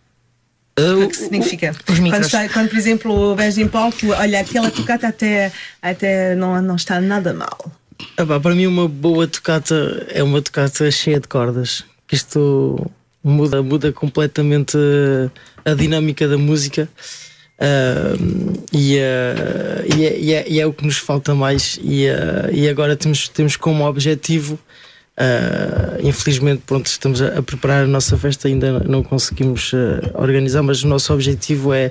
O que significa? Quando, por exemplo, vais em palco, olha, aquela tocata até não está nada mal. Para mim, uma boa tocata é uma tocata cheia de cordas. Isto muda completamente a dinâmica da música, e é o que nos falta mais. E agora temos como objetivo, infelizmente, pronto, estamos a preparar a nossa festa, ainda não conseguimos organizar, mas o nosso objetivo é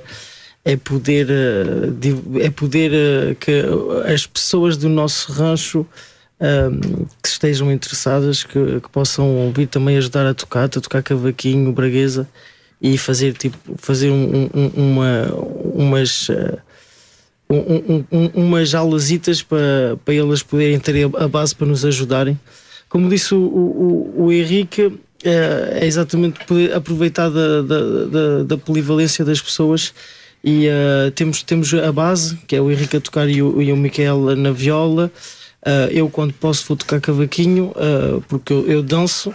poder que as pessoas do nosso rancho que estejam interessadas, que possam vir também ajudar a tocar cavaquinho, braguesa e fazer umas aulasitas para elas poderem ter a base para nos ajudarem. Como disse o Henrique, é exatamente poder aproveitar da polivalência das pessoas. E temos a base, que é o Henrique a tocar e o Micael na viola. Eu, quando posso, vou tocar cavaquinho, porque eu danço.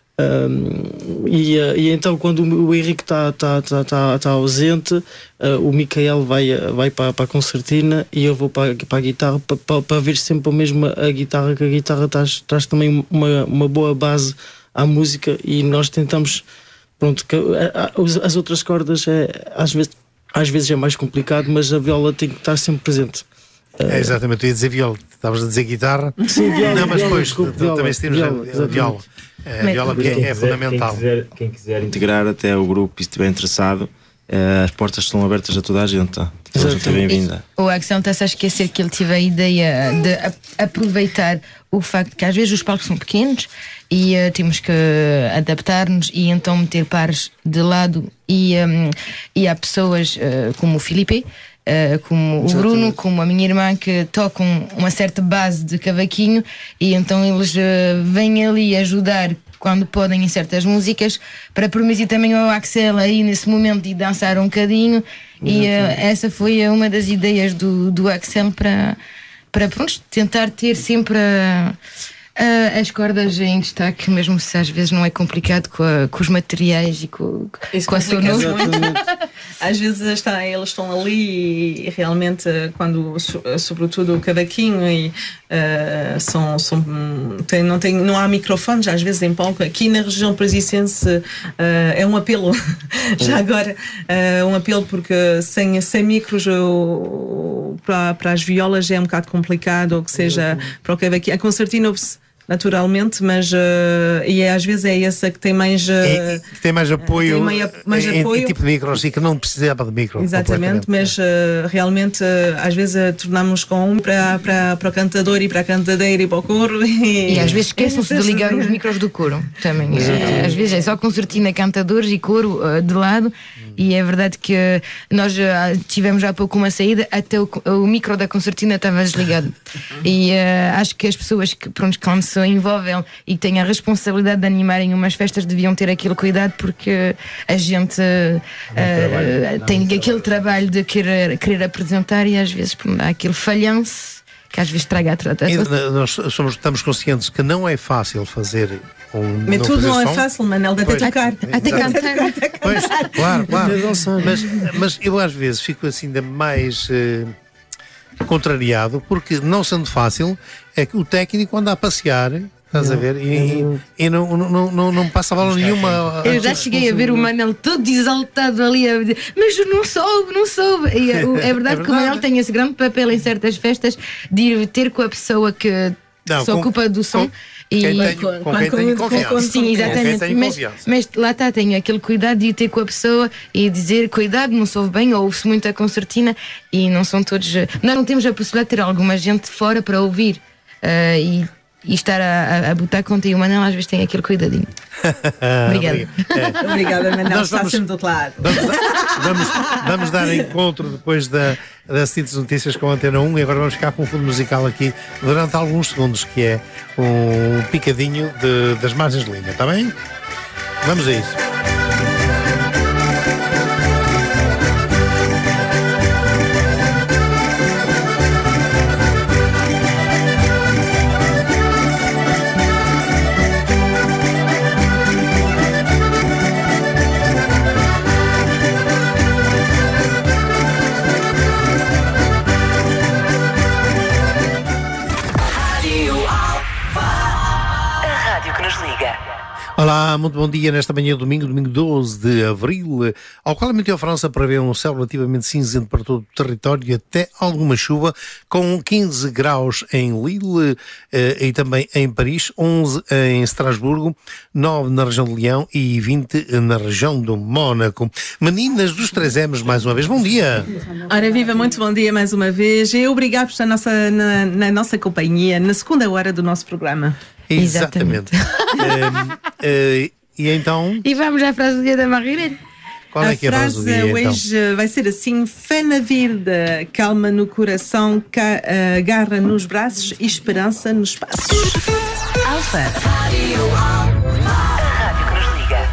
E então, quando o Henrique está ausente, o Micael vai para a concertina e eu vou para a guitarra, para ver sempre a mesma guitarra, que a guitarra traz também uma boa base à música, e nós tentamos, pronto, que as outras cordas às vezes é mais complicado, mas a viola tem que estar sempre presente. Exatamente, eu ia dizer viola, estavas a dizer guitarra. Sim, viola. Não, mas depois Desculpe, também temos a viola. A viola é fundamental. Quem quiser integrar até o grupo e estiver interessado, as portas estão abertas a toda a gente. Toda a gente é bem-vinda. O Axel está-se a esquecer que ele teve a ideia de aproveitar o facto que às vezes os palcos são pequenos e temos que adaptar-nos e então meter pares de lado, e há pessoas como o Filipe, como o Bruno, como a minha irmã, que tocam uma certa base de cavaquinho, e então eles vêm ali ajudar quando podem em certas músicas, para permitir também ao Axel aí nesse momento de dançar um bocadinho. E essa foi uma das ideias do Axel para pronto, tentar ter sempre as cordas em destaque, mesmo se às vezes não é complicado com os materiais e com a sonora. Às vezes eles estão ali e realmente, quando, sobretudo o cavaquinho, e não há microfones às vezes em palco. Aqui na região parisiense é um apelo. Já agora um apelo, porque sem micros para as violas é um bocado complicado, ou que seja para o cavaquinho. A concertina naturalmente, mas e às vezes é essa que tem mais que tem mais apoio, apoio. Em tipo de micros, e que não precisava de micro. Exatamente, mas realmente às vezes tornamos com para o cantador e para a cantadeira e para o coro, e às vezes esquecem-se de ligar os micros do coro também. Às vezes é só concertina, cantadores e coro de lado. E é verdade que nós tivemos há pouco uma saída, até o micro da concertina estava desligado. E acho que as pessoas que, pronto, quando se envolvem e têm a responsabilidade de animarem umas festas, deviam ter aquele cuidado, porque a gente tem aquele trabalho de querer apresentar, e às vezes há aquele falhanço que às vezes traga a nós estamos conscientes que não é fácil fazer mas tudo não é fácil, Manel, até tocar, até cantar. Pois, claro. Mas eu às vezes fico assim ainda mais contrariado, porque não sendo fácil, é que o técnico anda a passear, estás a ver, e não passa bola nenhuma. Eu já cheguei a ver o Manel todo exaltado ali a dizer, mas não soube. E é verdade que o Manel tem esse grande papel em certas festas de ir ter com a pessoa que se ocupa do som. Com quem tem confiança. Sim, exatamente. Mas lá está, tem aquele cuidado de ir ter com a pessoa e dizer, cuidado, não se ouve bem, ou ouve-se muito a concertina, e não são todos. Nós não temos a possibilidade de ter alguma gente fora para ouvir e estar a botar conta, e o Manel às vezes tem aquele cuidadinho. Obrigada. Obrigada, Manel, está sempre do outro lado. Vamos dar encontro depois da Síntese Notícias com a Antena 1, e agora vamos ficar com um fundo musical aqui durante alguns segundos, que é um picadinho das margens de linha, está bem? Vamos a isso. Olá, Olá, muito bom dia nesta manhã de domingo 12 de abril, ao qual a Meteofrança prevê um céu relativamente cinzento para todo o território e até alguma chuva, com 15 graus em Lille e também em Paris, 11 em Estrasburgo, 9 na região de Leão e 20 na região do Mónaco. Meninas dos 3Ms, mais uma vez, bom dia! Ora viva, muito bom dia mais uma vez e obrigado por estar na nossa companhia, na segunda hora do nosso programa. Exatamente. E então? E vamos à frase do dia da Marilene. Qual é que é a frase do dia, então? Hoje vai ser assim: fé na vida, calma no coração, garra nos braços e esperança nos passos. Alfa. A rádio que nos liga.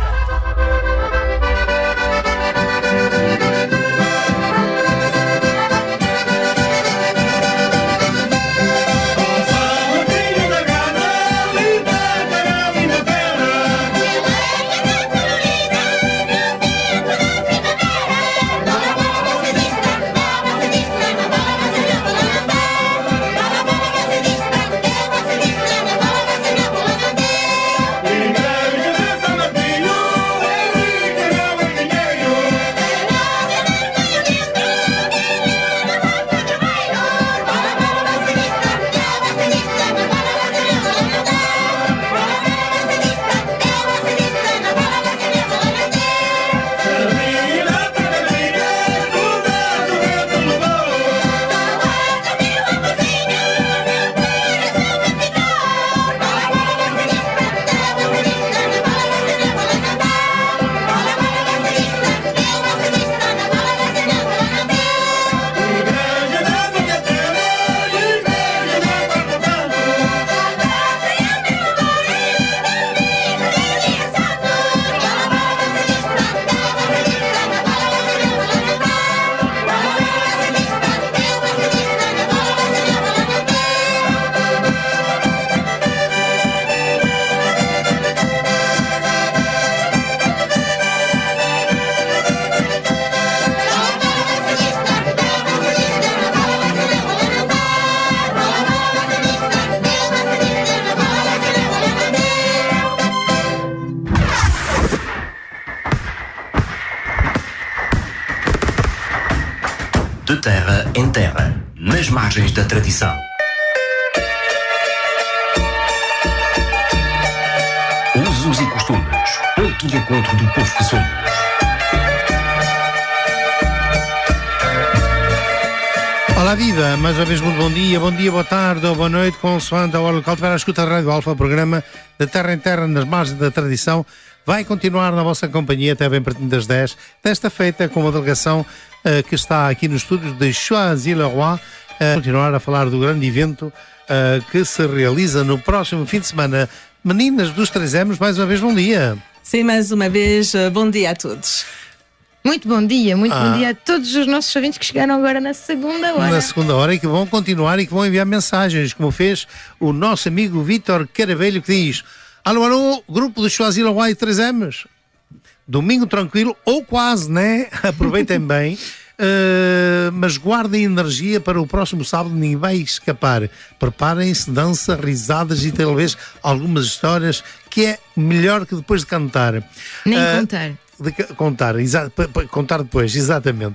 De terra em terra, nas margens da tradição. Usos e costumes, ponto de encontro do povo que somos. Olá viva, mais uma vez muito bom dia, boa tarde ou boa noite, consoante a hora local. Tiver a escuta da Rádio Alfa, o programa de terra em terra, nas margens da tradição, vai continuar na vossa companhia até bem pertinho das 10, desta feita com uma delegação que está aqui nos estúdios de Choisy-le-Roi, continuar a falar do grande evento que se realiza no próximo fim de semana. Meninas dos 3Ms, mais uma vez bom dia. Sim, mais uma vez, bom dia a todos. Muito bom dia a todos os nossos ouvintes que chegaram agora na segunda hora. Na segunda hora e que vão continuar e que vão enviar mensagens, como fez o nosso amigo Vítor Caravelho, que diz: alô, alô, grupo de Choisy-le-Roi 3Ms. Domingo tranquilo, ou quase, né? Aproveitem bem, mas guardem energia para o próximo sábado, ninguém vai escapar. Preparem-se, dança, risadas e talvez algumas histórias, que é melhor que depois de cantar. Nem contar. Contar depois, exatamente.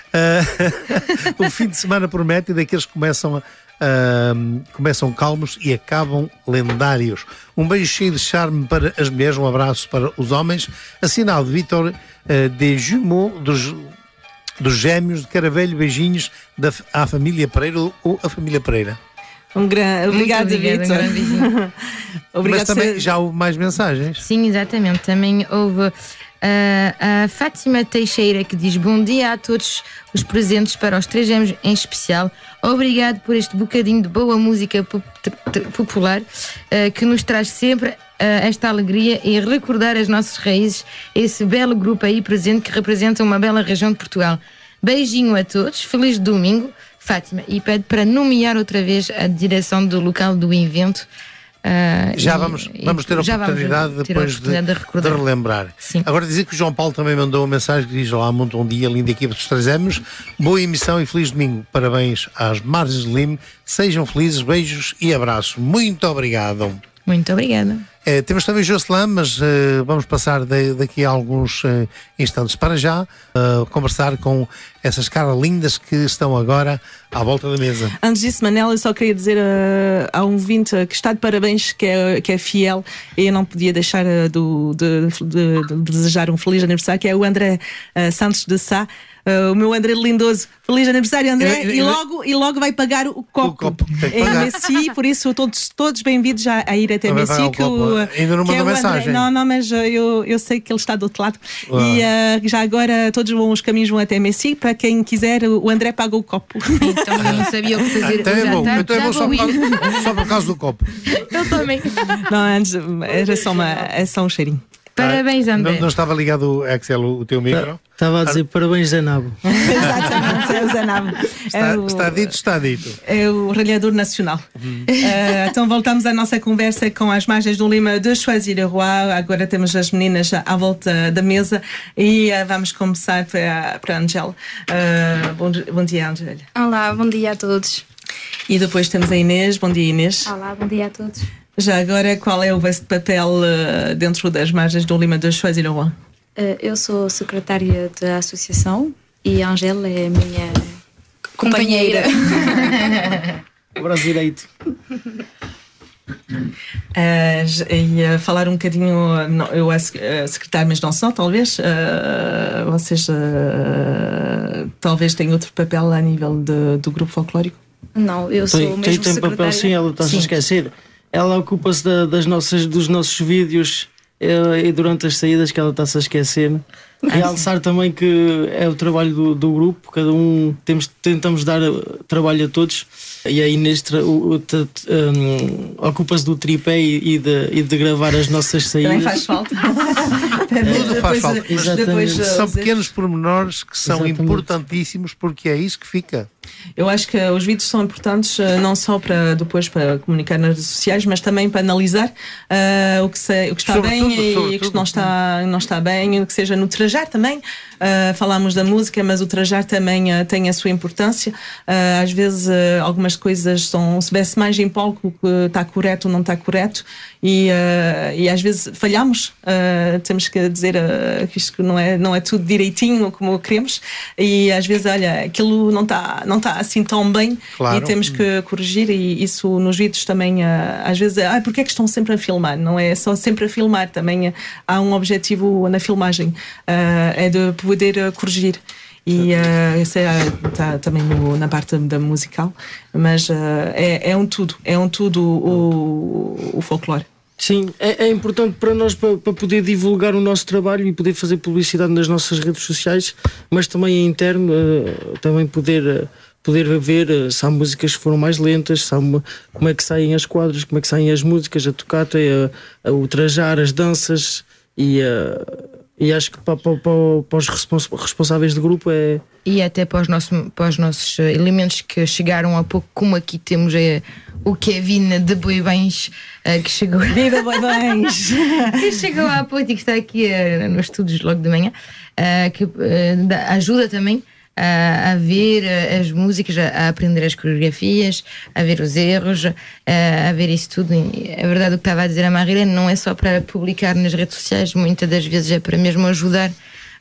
O fim de semana promete, e daqueles que começam calmos e acabam lendários. Um beijo cheio de charme para as mulheres, um abraço para os homens, assinado Vítor de Jumeaux, dos Gêmeos de Caravelho, beijinhos à família Pereira ou a família Pereira. Obrigado, Vítor. Mas também já houve mais mensagens. Sim, exatamente. Também houve a Fátima Teixeira, que diz: bom dia a todos os presentes, para os 3Ms em especial. Obrigado por este bocadinho de boa música popular que nos traz sempre esta alegria e recordar as nossas raízes, esse belo grupo aí presente que representa uma bela região de Portugal. Beijinho a todos, feliz domingo, Fátima, e pede para nomear outra vez a direção do local do evento. Já vamos ter a oportunidade depois de relembrar. Sim. Agora dizer que o João Paulo também mandou uma mensagem que diz: olá, muito bom dia, linda equipa dos 3Ms, boa emissão e feliz domingo, parabéns às margens de Lime, sejam felizes, beijos e abraços, muito obrigado. Muito obrigada. Temos também Jocelyn, mas vamos passar daqui a alguns instantes para já conversar com essas caras lindas que estão agora à volta da mesa. Antes disso, Manela, eu só queria dizer a um ouvinte que está de parabéns, que é fiel, e eu não podia deixar de desejar um feliz aniversário, que é o André Santos de Sá. O meu André lindoso, feliz aniversário, André, e logo vai pagar o copo em Messi, por isso todos bem-vindos a ir até Messi. Ainda não mandou mensagem. Não, mas eu sei que ele está do outro lado. E já agora todos os caminhos vão até Messi. Para quem quiser, o André paga o copo. Então eu não sabia o que fazer. Então eu vou só por causa do copo. Eu também. Não, antes era só um cheirinho. Parabéns, André. Não estava ligado, Axel, o teu micro? Estava a dizer parabéns, Zé Nabo. Exatamente, é o Zé Nabo. Está dito. É o ralhador nacional. Então voltamos à nossa conversa com as margens do Lima de Choisy-le-Roi. Agora temos as meninas à volta da mesa e vamos começar para a Angela. Bom dia, Angela. Olá, bom dia a todos. E depois temos a Inês. Bom dia, Inês. Olá, bom dia a todos. Já agora, qual é o vosso papel dentro das margens do Lima de Choisy-le-Roi? Eu sou secretária da associação e a Angela é a minha companheira. O braço direito. E falar um bocadinho, eu a secretária, mas não só, talvez. Vocês talvez tenham outro papel a nível do grupo folclórico? Não, eu sou mesmo secretária. Tem papel, sim, ela está-se a esquecer. Ela ocupa-se dos nossos vídeos e durante as saídas que ela está-se a esquecer. Realçar também que é o trabalho do grupo, cada um tentamos dar trabalho a todos, e a Inês ocupa-se do tripé e de gravar as nossas saídas. Também faz falta. Tudo faz falta. Depois, são pequenos pormenores que são importantíssimos, porque é isso que fica. Eu acho que os vídeos são importantes não só para depois para comunicar nas redes sociais, mas também para analisar o que está bem e o que não está bem, o que seja no trajar também. Falámos da música, mas o trajar também tem a sua importância. Às vezes algumas coisas se vê-se mais em palco que está correto ou não está correto, e às vezes falhamos. Temos que dizer que isto não é tudo direitinho como queremos, e às vezes, olha, aquilo não está assim tão bem, claro. E temos que corrigir, e isso nos vídeos também às vezes, porque é que estão sempre a filmar? Não é só sempre a filmar, também há um objetivo na filmagem, é de poder corrigir. E isso está também na parte da musical, mas é um tudo o folclore. Sim, é importante para nós para poder divulgar o nosso trabalho e poder fazer publicidade nas nossas redes sociais, mas também em interno, também poder ver se há músicas que foram mais lentas, como é que saem as quadras, como é que saem as músicas, a tocata, o trajar, as danças, e acho que para os responsáveis do grupo é... E até para os nossos elementos que chegaram há pouco, como aqui temos o Kevin de Boivães, que chegou... Viva Boivães! Que chegou há pouco e que está aqui nos estúdios logo de manhã, que ajuda também a ver as músicas, a aprender as coreografias, a ver os erros, a ver isso tudo. E é verdade o que estava a dizer a Marilene, não é só para publicar nas redes sociais, muitas das vezes é para mesmo ajudar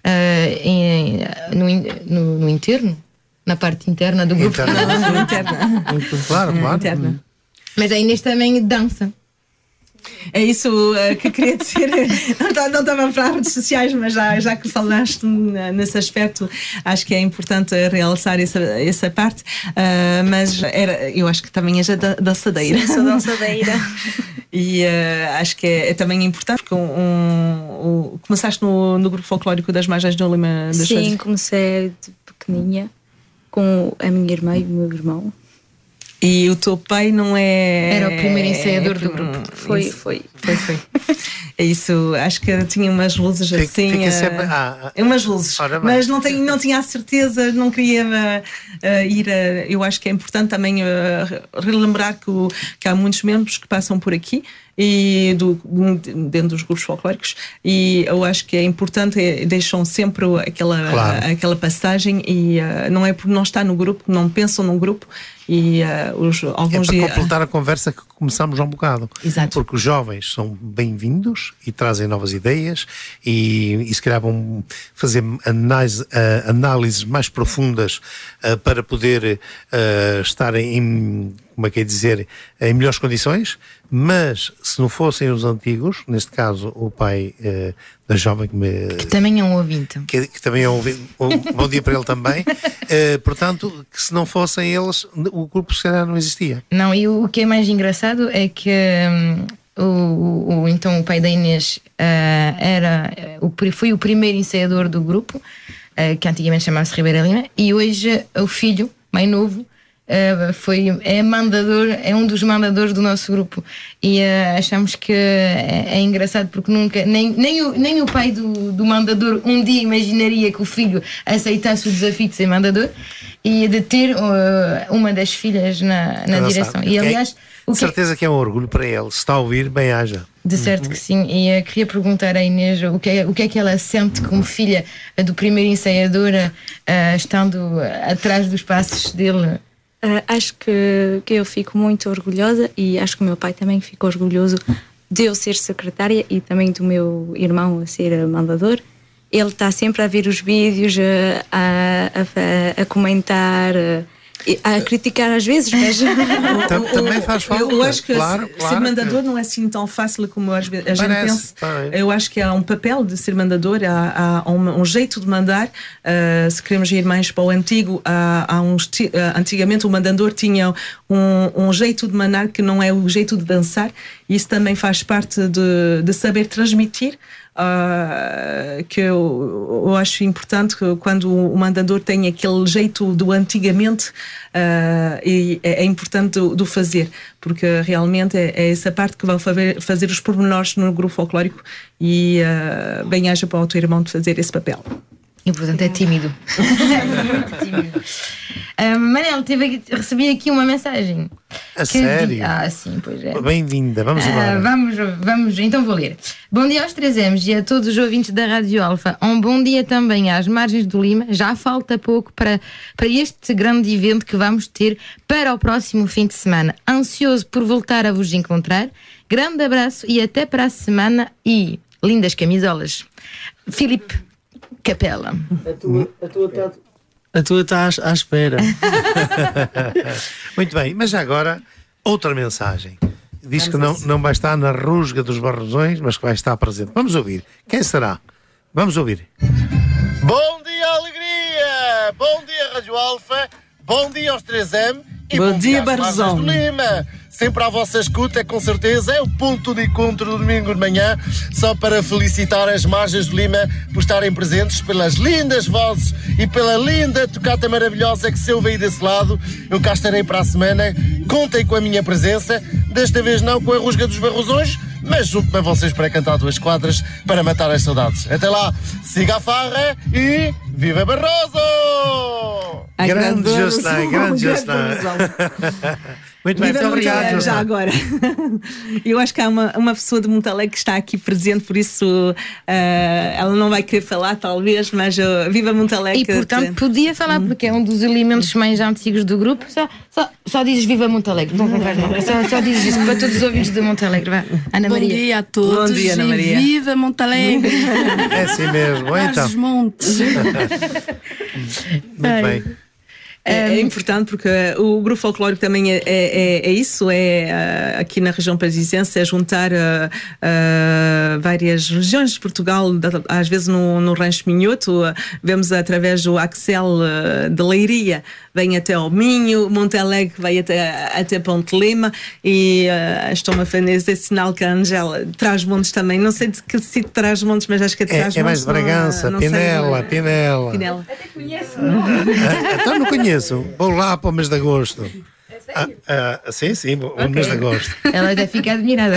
no interno, na parte interna do grupo. Claro. Interna. Mas a Inês também dança. É isso que queria dizer. Não estava para as redes sociais, mas já que falaste nesse aspecto, acho que é importante realçar essa parte. Mas eu acho que também és dançadeira. Sim, sou dançadeira. E acho que é também importante, porque começaste no grupo folclórico das Margens do Lima das Choisy. Sim, comecei de pequeninha com a minha irmã e o meu irmão. E o teu pai não é... Era o primeiro ensaiador do grupo. Foi. É isso, acho que tinha umas luzes assim... Fica sempre... umas luzes, mas não tinha a certeza, não queria ir... Eu acho que é importante também relembrar que há muitos membros que passam por aqui, e dentro dos grupos folclóricos, e eu acho que é importante, deixam sempre aquela passagem, e não é por não estar no grupo, não pensam no grupo, e alguns para completar a conversa que começamos há um bocado. Exato. Porque os jovens são bem-vindos e trazem novas ideias, e se calhar vão fazer análises mais profundas para poder estar em, como é que é dizer, em melhores condições. Mas se não fossem os antigos, neste caso o pai da jovem que também é um ouvinte, que também é um ouvinte, bom dia para ele também, portanto, que se não fossem eles, o grupo se calhar não existia. Não, e o que é mais engraçado é que então o pai da Inês foi o primeiro ensaiador do grupo, que antigamente chamava-se Ribeira Lima, e hoje o filho mais novo é um dos mandadores do nosso grupo, e achamos que é engraçado porque nunca nem o pai do mandador um dia imaginaria que o filho aceitasse o desafio de ser mandador e de ter uma das filhas na direção. E aliás, certeza que é um orgulho para ele. Se está a ouvir, bem haja. De certo que sim. E queria perguntar à Inês o que é que ela sente como filha do primeiro ensaiador, estando atrás dos passos dele. Acho que eu fico muito orgulhosa, e acho que o meu pai também ficou orgulhoso de eu ser secretária e também do meu irmão a ser mandador. Ele está sempre a ver os vídeos, a comentar, a criticar às vezes, mas também faz falta. Eu acho que claro, ser mandador não é assim tão fácil como a gente pensa. Eu acho que há um papel de ser mandador, há um jeito de mandar. Se queremos ir mais para o antigo, antigamente o mandador tinha um jeito de mandar que não é o jeito de dançar. Isso também faz parte de saber transmitir. Que eu acho importante que quando o mandador tem aquele jeito do antigamente, e é importante do fazer, porque realmente é essa parte que vai fazer os pormenores no grupo folclórico, e bem haja para o teu irmão de fazer esse papel. E portanto é tímido. Manel, recebi aqui uma mensagem. Sério? Sim, pois é. Bem-vinda, vamos embora. Vamos, então vou ler. Bom dia aos 3Ms e a todos os ouvintes da Rádio Alfa. Um bom dia também às margens do Lima. Já falta pouco para este grande evento que vamos ter para o próximo fim de semana. Ansioso por voltar a vos encontrar. Grande abraço e até para a semana, e lindas camisolas. Filipe Capela. A tua está à espera. Muito bem, mas já agora outra mensagem. Diz que não vai estar na rusga dos Barrosões, mas que vai estar presente. Vamos ouvir. Quem será? Vamos ouvir. Bom dia, alegria! Bom dia, Rádio Alfa! Bom dia aos 3M! E bom dia, Barrosão! Do Lima! Sempre à vossa escuta, com certeza, é o ponto de encontro do domingo de manhã, só para felicitar as margens do Lima por estarem presentes, pelas lindas vozes e pela linda tocata maravilhosa que se ouve aí desse lado. Eu cá estarei para a semana, contem com a minha presença, desta vez não com a rusga dos Barrosões, mas junto-me a vocês para cantar 2 quadras para matar as saudades. Até lá, siga a farra e viva Barroso! Grande Josnai, grande Josnai. Muito bem, muito obrigado. Já agora, eu acho que há uma pessoa de Montalegre que está aqui presente, por isso ela não vai querer falar, talvez, mas viva Montalegre. E portanto podia falar, porque é um dos elementos mais antigos do grupo. Só dizes viva Montalegre, só dizes isso para todos os ouvintes de Montalegre. Vai, Ana Maria. Bom dia a todos. Bom dia, Ana Maria. E viva Montalegre. É assim mesmo, então. Os montes. Muito bem. É importante porque o grupo folclórico também é isso, aqui na região parisiense, é juntar várias regiões de Portugal, às vezes no Rancho Minhoto, vemos através do Axel de Leiria, vem até ao Minho, Montalegre vai até Ponte Lima, e estou-me a fazer esse sinal que a Angela Trás-Montes também, não sei de que sítio Trás-Montes, mas acho que é Trás-Montes. É mais de Bragança, Pinela. Até conheço. Então não conheço. Vou lá para o mês de agosto. Sim, o mês de agosto. Ela deve ficar admirada.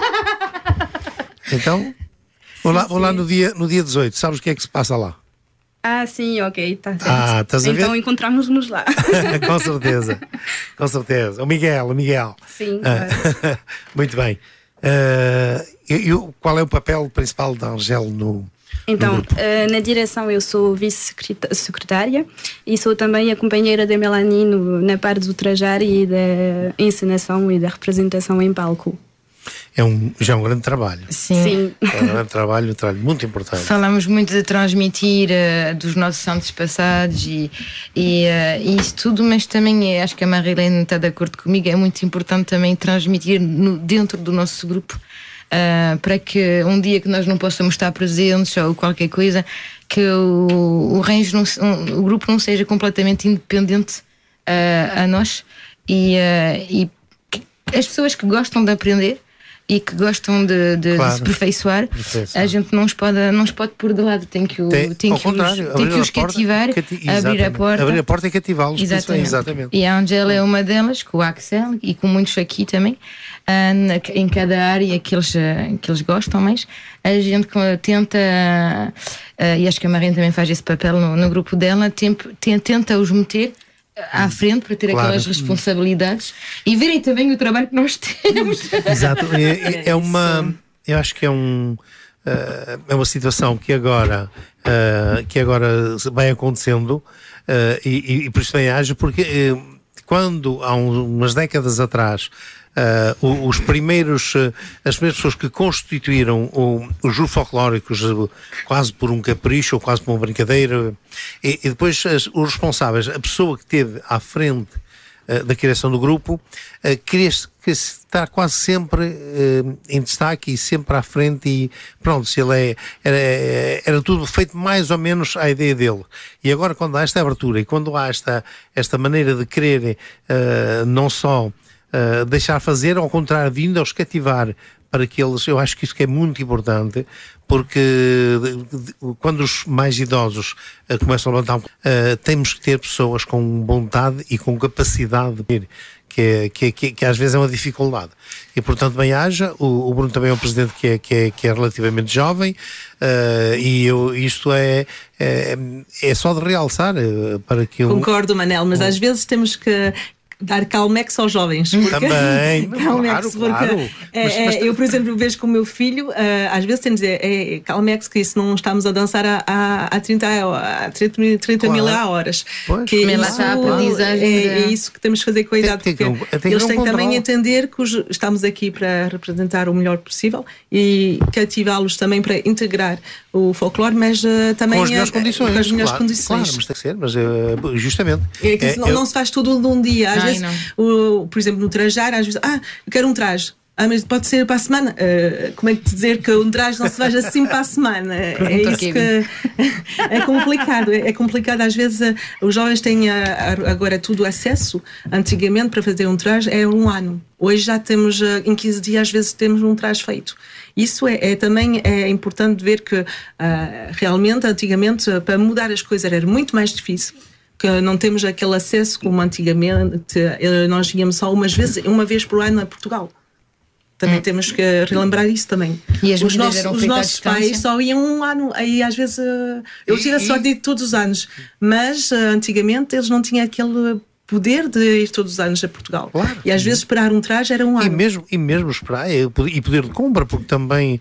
Então, vou lá no dia 18. Sabes o que é que se passa lá? Sim, ok, tá certo. Estás a ver? Então encontramos-nos lá. Com certeza. O Miguel. Sim, claro. Muito bem. Qual é o papel principal da Angela no Então, na direção eu sou vice-secretária e sou também a companheira da Melanie na parte do trajar e da encenação e da representação em palco. Já é um grande trabalho. Sim. É um grande trabalho, muito importante. Falamos muito de transmitir dos nossos santos passados e isso tudo, mas também acho que a Marilene está de acordo comigo, é muito importante também transmitir dentro do nosso grupo, para que um dia que nós não possamos estar presentes ou qualquer coisa, que o grupo não seja completamente independente a nós e as pessoas que gostam de aprender e que gostam de se aperfeiçoar, a gente não os pode pôr de lado, tem que os cativar, abrir a porta e cativá-los. Exatamente. E a Angela é uma delas, com o Axel e com muitos aqui também, em cada área que eles gostam, mas a gente tenta, e acho que a Marina também faz esse papel no grupo dela, tenta os meter à frente para ter aquelas responsabilidades e verem também o trabalho que nós temos. Exato. Eu acho que é uma situação que agora vai acontecendo e por isso bem age, porque quando há umas décadas atrás as primeiras pessoas que constituíram os grupos folclóricos quase por um capricho ou quase por uma brincadeira, e depois os responsáveis, a pessoa que esteve à frente da criação do grupo, queria estar quase sempre em destaque e sempre à frente, e pronto, se ele era tudo feito mais ou menos à ideia dele. E agora, quando há esta abertura e quando há esta maneira de querer não só deixar fazer, ao contrário, vindo aos cativar para que eles, eu acho que isso que é muito importante, porque quando os mais idosos começam a levantar, temos que ter pessoas com vontade e com capacidade de ver, que às vezes é uma dificuldade. E portanto bem haja, o Bruno também é um presidente que é relativamente jovem, e isto é só de realçar para que Concordo, Manel, mas às vezes temos que dar calmex aos jovens. Também, claro. Eu, por exemplo, vejo com o meu filho, às vezes temos calmex, que isso não estamos a dançar há 30 mil horas. Que é isso que temos que fazer com a idade, porque eles têm que também entender que estamos aqui para representar o melhor possível e cativá-los também para integrar o folclore, mas também com as melhores condições. Com as melhores condições. Claro, mas tem que ser, mas justamente. Não se faz tudo num dia. Às vezes, por exemplo, no trajar, às vezes, eu quero um traje. Mas pode ser para a semana. Como é que dizer que um traje não se faz assim para a semana? É isso que é complicado. É complicado. Às vezes os jovens têm agora tudo acesso. Antigamente, para fazer um traje é um ano. Hoje já temos, em 15 dias, às vezes temos um traje feito. Isso também é importante ver que realmente, antigamente, para mudar as coisas era muito mais difícil. Que não temos aquele acesso como antigamente. Nós íamos só uma vez por ano a Portugal. Também temos que relembrar isso também. E os nossos pais só iam um ano. Aí às vezes eu tive a sorte de ir todos os anos, mas antigamente eles não tinham aquele poder de ir todos os anos a Portugal. Claro. E às vezes esperar um traje era um ano. E mesmo esperar, e poder de compra, porque também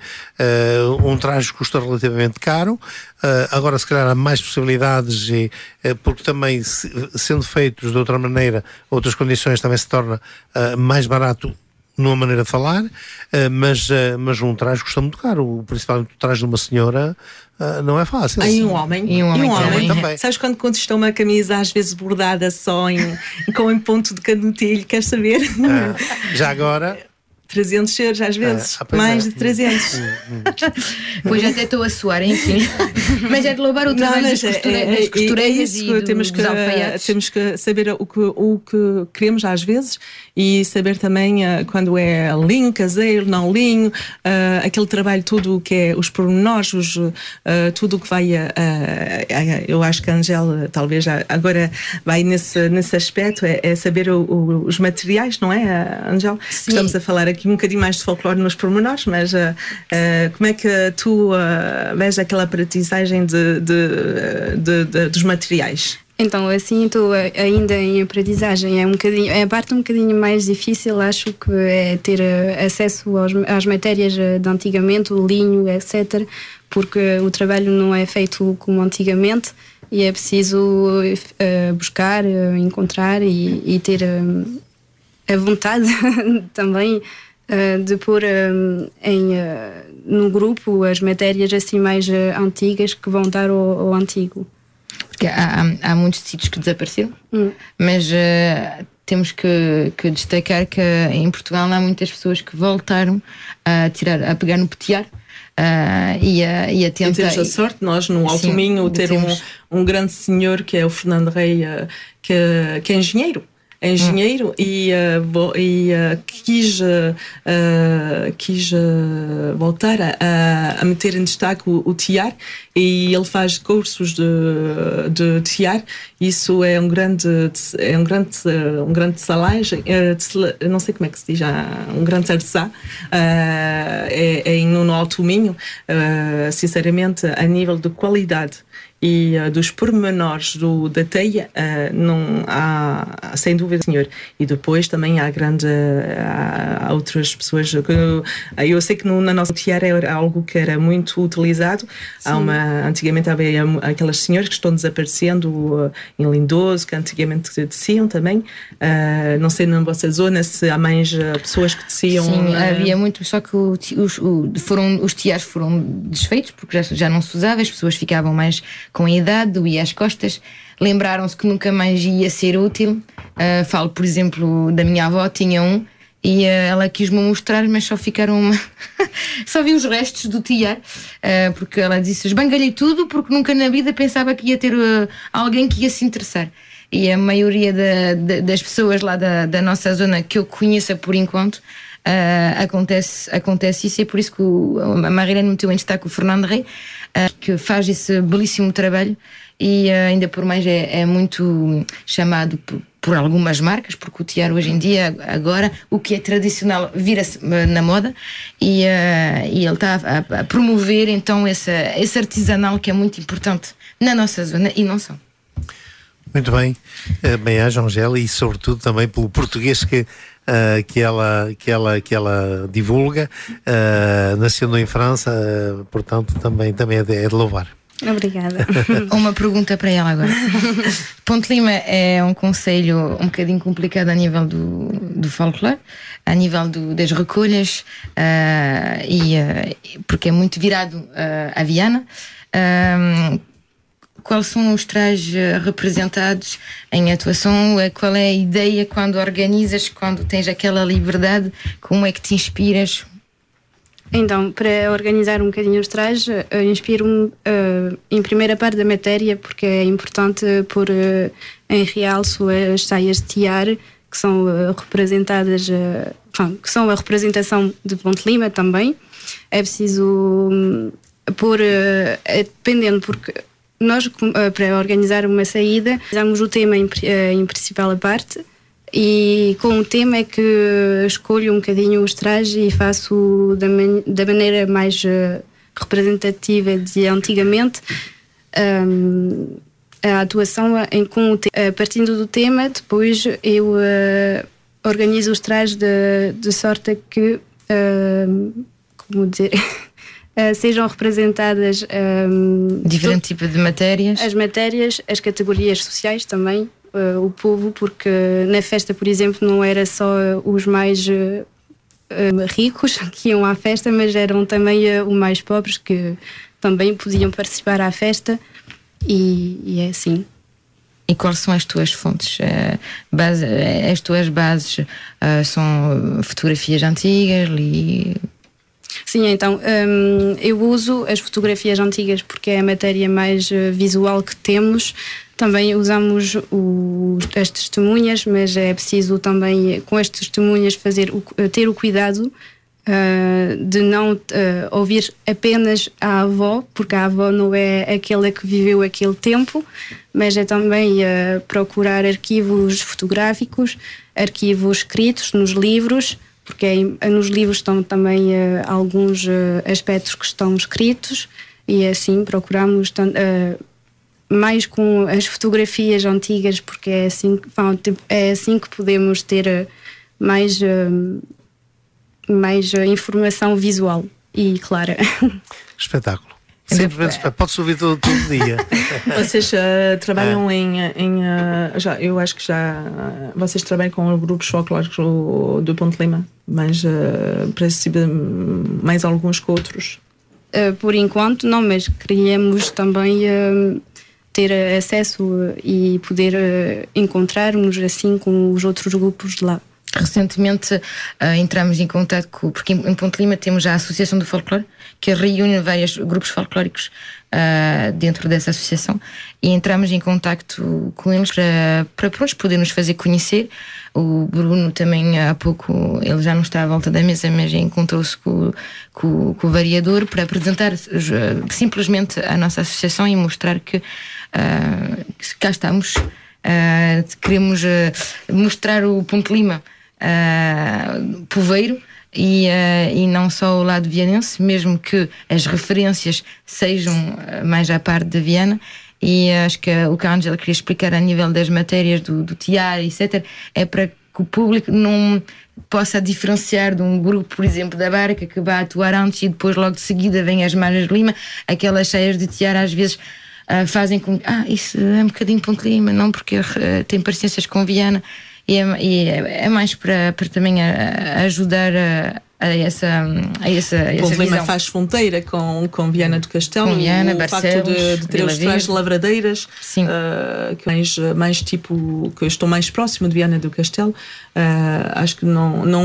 um traje custa relativamente caro. Agora se calhar há mais possibilidades, porque também sendo feitos de outra maneira, outras condições, também se torna mais barato numa maneira de falar, mas um traje custa muito caro, principalmente o traje de uma senhora não é fácil. E um homem também. Sabes quando conquistou uma camisa às vezes bordada só com um ponto de canutilho, queres saber? Já agora 300 euros às vezes, mais de 300. Pois até estou a suar, enfim. Mas é de louvar o trabalho das costureiras e dos alfaiates. Temos que saber o que queremos às vezes e saber também quando é linho, caseiro, não linho, aquele trabalho todo que é os pormenores, tudo o que vai eu acho que a Angela talvez agora vai nesse aspecto, é saber os materiais, não é, Angela? Sim. Estamos a falar aqui um bocadinho mais de folclore nos pormenores, mas como é que tu vês aquela aprendizagem dos materiais? Então, assim, estou ainda em aprendizagem. É a parte um bocadinho mais difícil, acho que é ter acesso às matérias de antigamente, o linho, etc. Porque o trabalho não é feito como antigamente e é preciso buscar, encontrar e ter a vontade também de pôr no grupo as matérias assim mais antigas que vão dar ao antigo. Porque há muitos sítios que desapareceram, mas temos que destacar que em Portugal há muitas pessoas que voltaram a pegar no petear e a tentar. E temos a sorte, nós no Alto Minho, ter um grande senhor que é o Fernando Rei, que é engenheiro. E quis voltar a meter em destaque o tear, e ele faz cursos de tear. Isso é um grande salagem, não sei como é que se diz, um grande artesã no Alto Minho. Sinceramente, a nível de qualidade e dos pormenores da teia, não há, sem dúvida, senhor. E depois também há outras pessoas que eu sei que na nossa tear era algo que era muito utilizado. Antigamente havia aquelas senhoras que estão desaparecendo em Lindoso, que antigamente teciam também. Não sei na vossa zona se há mais pessoas que teciam. Sim, havia muito, só que os teares foram desfeitos porque já não se usava, as pessoas ficavam mais com a idade, doía as costas, lembraram-se que nunca mais ia ser útil. Falo, por exemplo, da minha avó, tinha um, e ela quis-me mostrar, mas só ficaram só vi os restos do tiar, porque ela disse: esbangalhei tudo porque nunca na vida pensava que ia ter alguém que ia se interessar. E a maioria das pessoas lá da nossa zona que eu conheça por enquanto, acontece isso. É por isso que a Marilene meteu em destaque o Fernando Rei, que faz esse belíssimo trabalho, e ainda por mais é muito chamado por algumas marcas, porque o tear hoje em dia, agora, o que é tradicional vira-se na moda, e ele está a promover então esse artesanal que é muito importante na nossa zona e não só. Muito bem, bem-aja, Angéla, e sobretudo também pelo português que ela divulga, nascendo em França, portanto também é de louvar. Obrigada. Uma pergunta para ela agora. Ponte Lima é um concelho um bocadinho complicado a nível do folclore, a nível das recolhas, porque é muito virado a Viana. Quais são os trajes representados em atuação? Qual é a ideia quando organizas, quando tens aquela liberdade? Como é que te inspiras? Então, para organizar um bocadinho os trajes, inspiro-me em primeira parte da matéria, porque é importante pôr em realce as saias de tiar, que são representadas, que são a representação de Ponte Lima também. É preciso pôr, dependendo, porque nós, para organizar uma saída, usamos o tema em principal parte, e com o tema é que escolho um bocadinho os trajes e faço da maneira mais representativa de antigamente a atuação partindo do tema. Depois eu organizo os trajes de sorte a que, como dizer... sejam representadas diferente tipo de matérias, as matérias, as categorias sociais também, o povo, porque na festa, por exemplo, não era só os mais ricos que iam à festa, mas eram também os mais pobres que também podiam participar à festa, e é assim. E quais são as tuas fontes? As tuas bases são fotografias antigas? Sim, então eu uso as fotografias antigas porque é a matéria mais visual que temos. Também usamos as testemunhas, mas é preciso também, com as testemunhas, ter o cuidado de não ouvir apenas a avó, porque a avó não é aquela que viveu aquele tempo, mas é também procurar arquivos fotográficos, arquivos escritos nos livros, porque nos livros estão também alguns aspectos que estão escritos, e assim procuramos mais com as fotografias antigas, porque é assim que podemos ter mais informação visual e clara. Espetáculo. Simplesmente pode-se ouvir todo dia. Vocês trabalham eu acho que vocês trabalham com grupos folclóricos do Ponte Lima, mas parece mais alguns que outros. Por enquanto não, mas queríamos também ter acesso e poder encontrar-nos assim com os outros grupos de lá. Recentemente entramos em contato porque em Ponte Lima temos já a Associação do Folclore, que reúne vários grupos folclóricos dentro dessa associação, e entramos em contato com eles para poder nos fazer conhecer. O Bruno também há pouco, ele já não está à volta da mesa, mas encontrou-se com o vereador para apresentar simplesmente a nossa associação e mostrar que cá estamos. Queremos mostrar o Ponte Lima poveiro e não só o lado vianense, mesmo que as referências sejam mais à parte de Viana. E acho que o que a Ângela queria explicar a nível das matérias do tiara, etc., é para que o público não possa diferenciar de um grupo, por exemplo, da Barca, que vai atuar antes e depois logo de seguida vem as Margens de Lima. Aquelas cheias de tiara às vezes fazem com que isso é um bocadinho Ponte Lima, não, porque tem parecências com Viana, e é mais para também ajudar a essa Ponte Lima visão. faz fronteira com Viana do Castelo, com Viana, o Barcelos, facto de ter os trás de lavradeiras, sim. Que mais tipo, que eu estou mais próximo de Viana do Castelo, acho que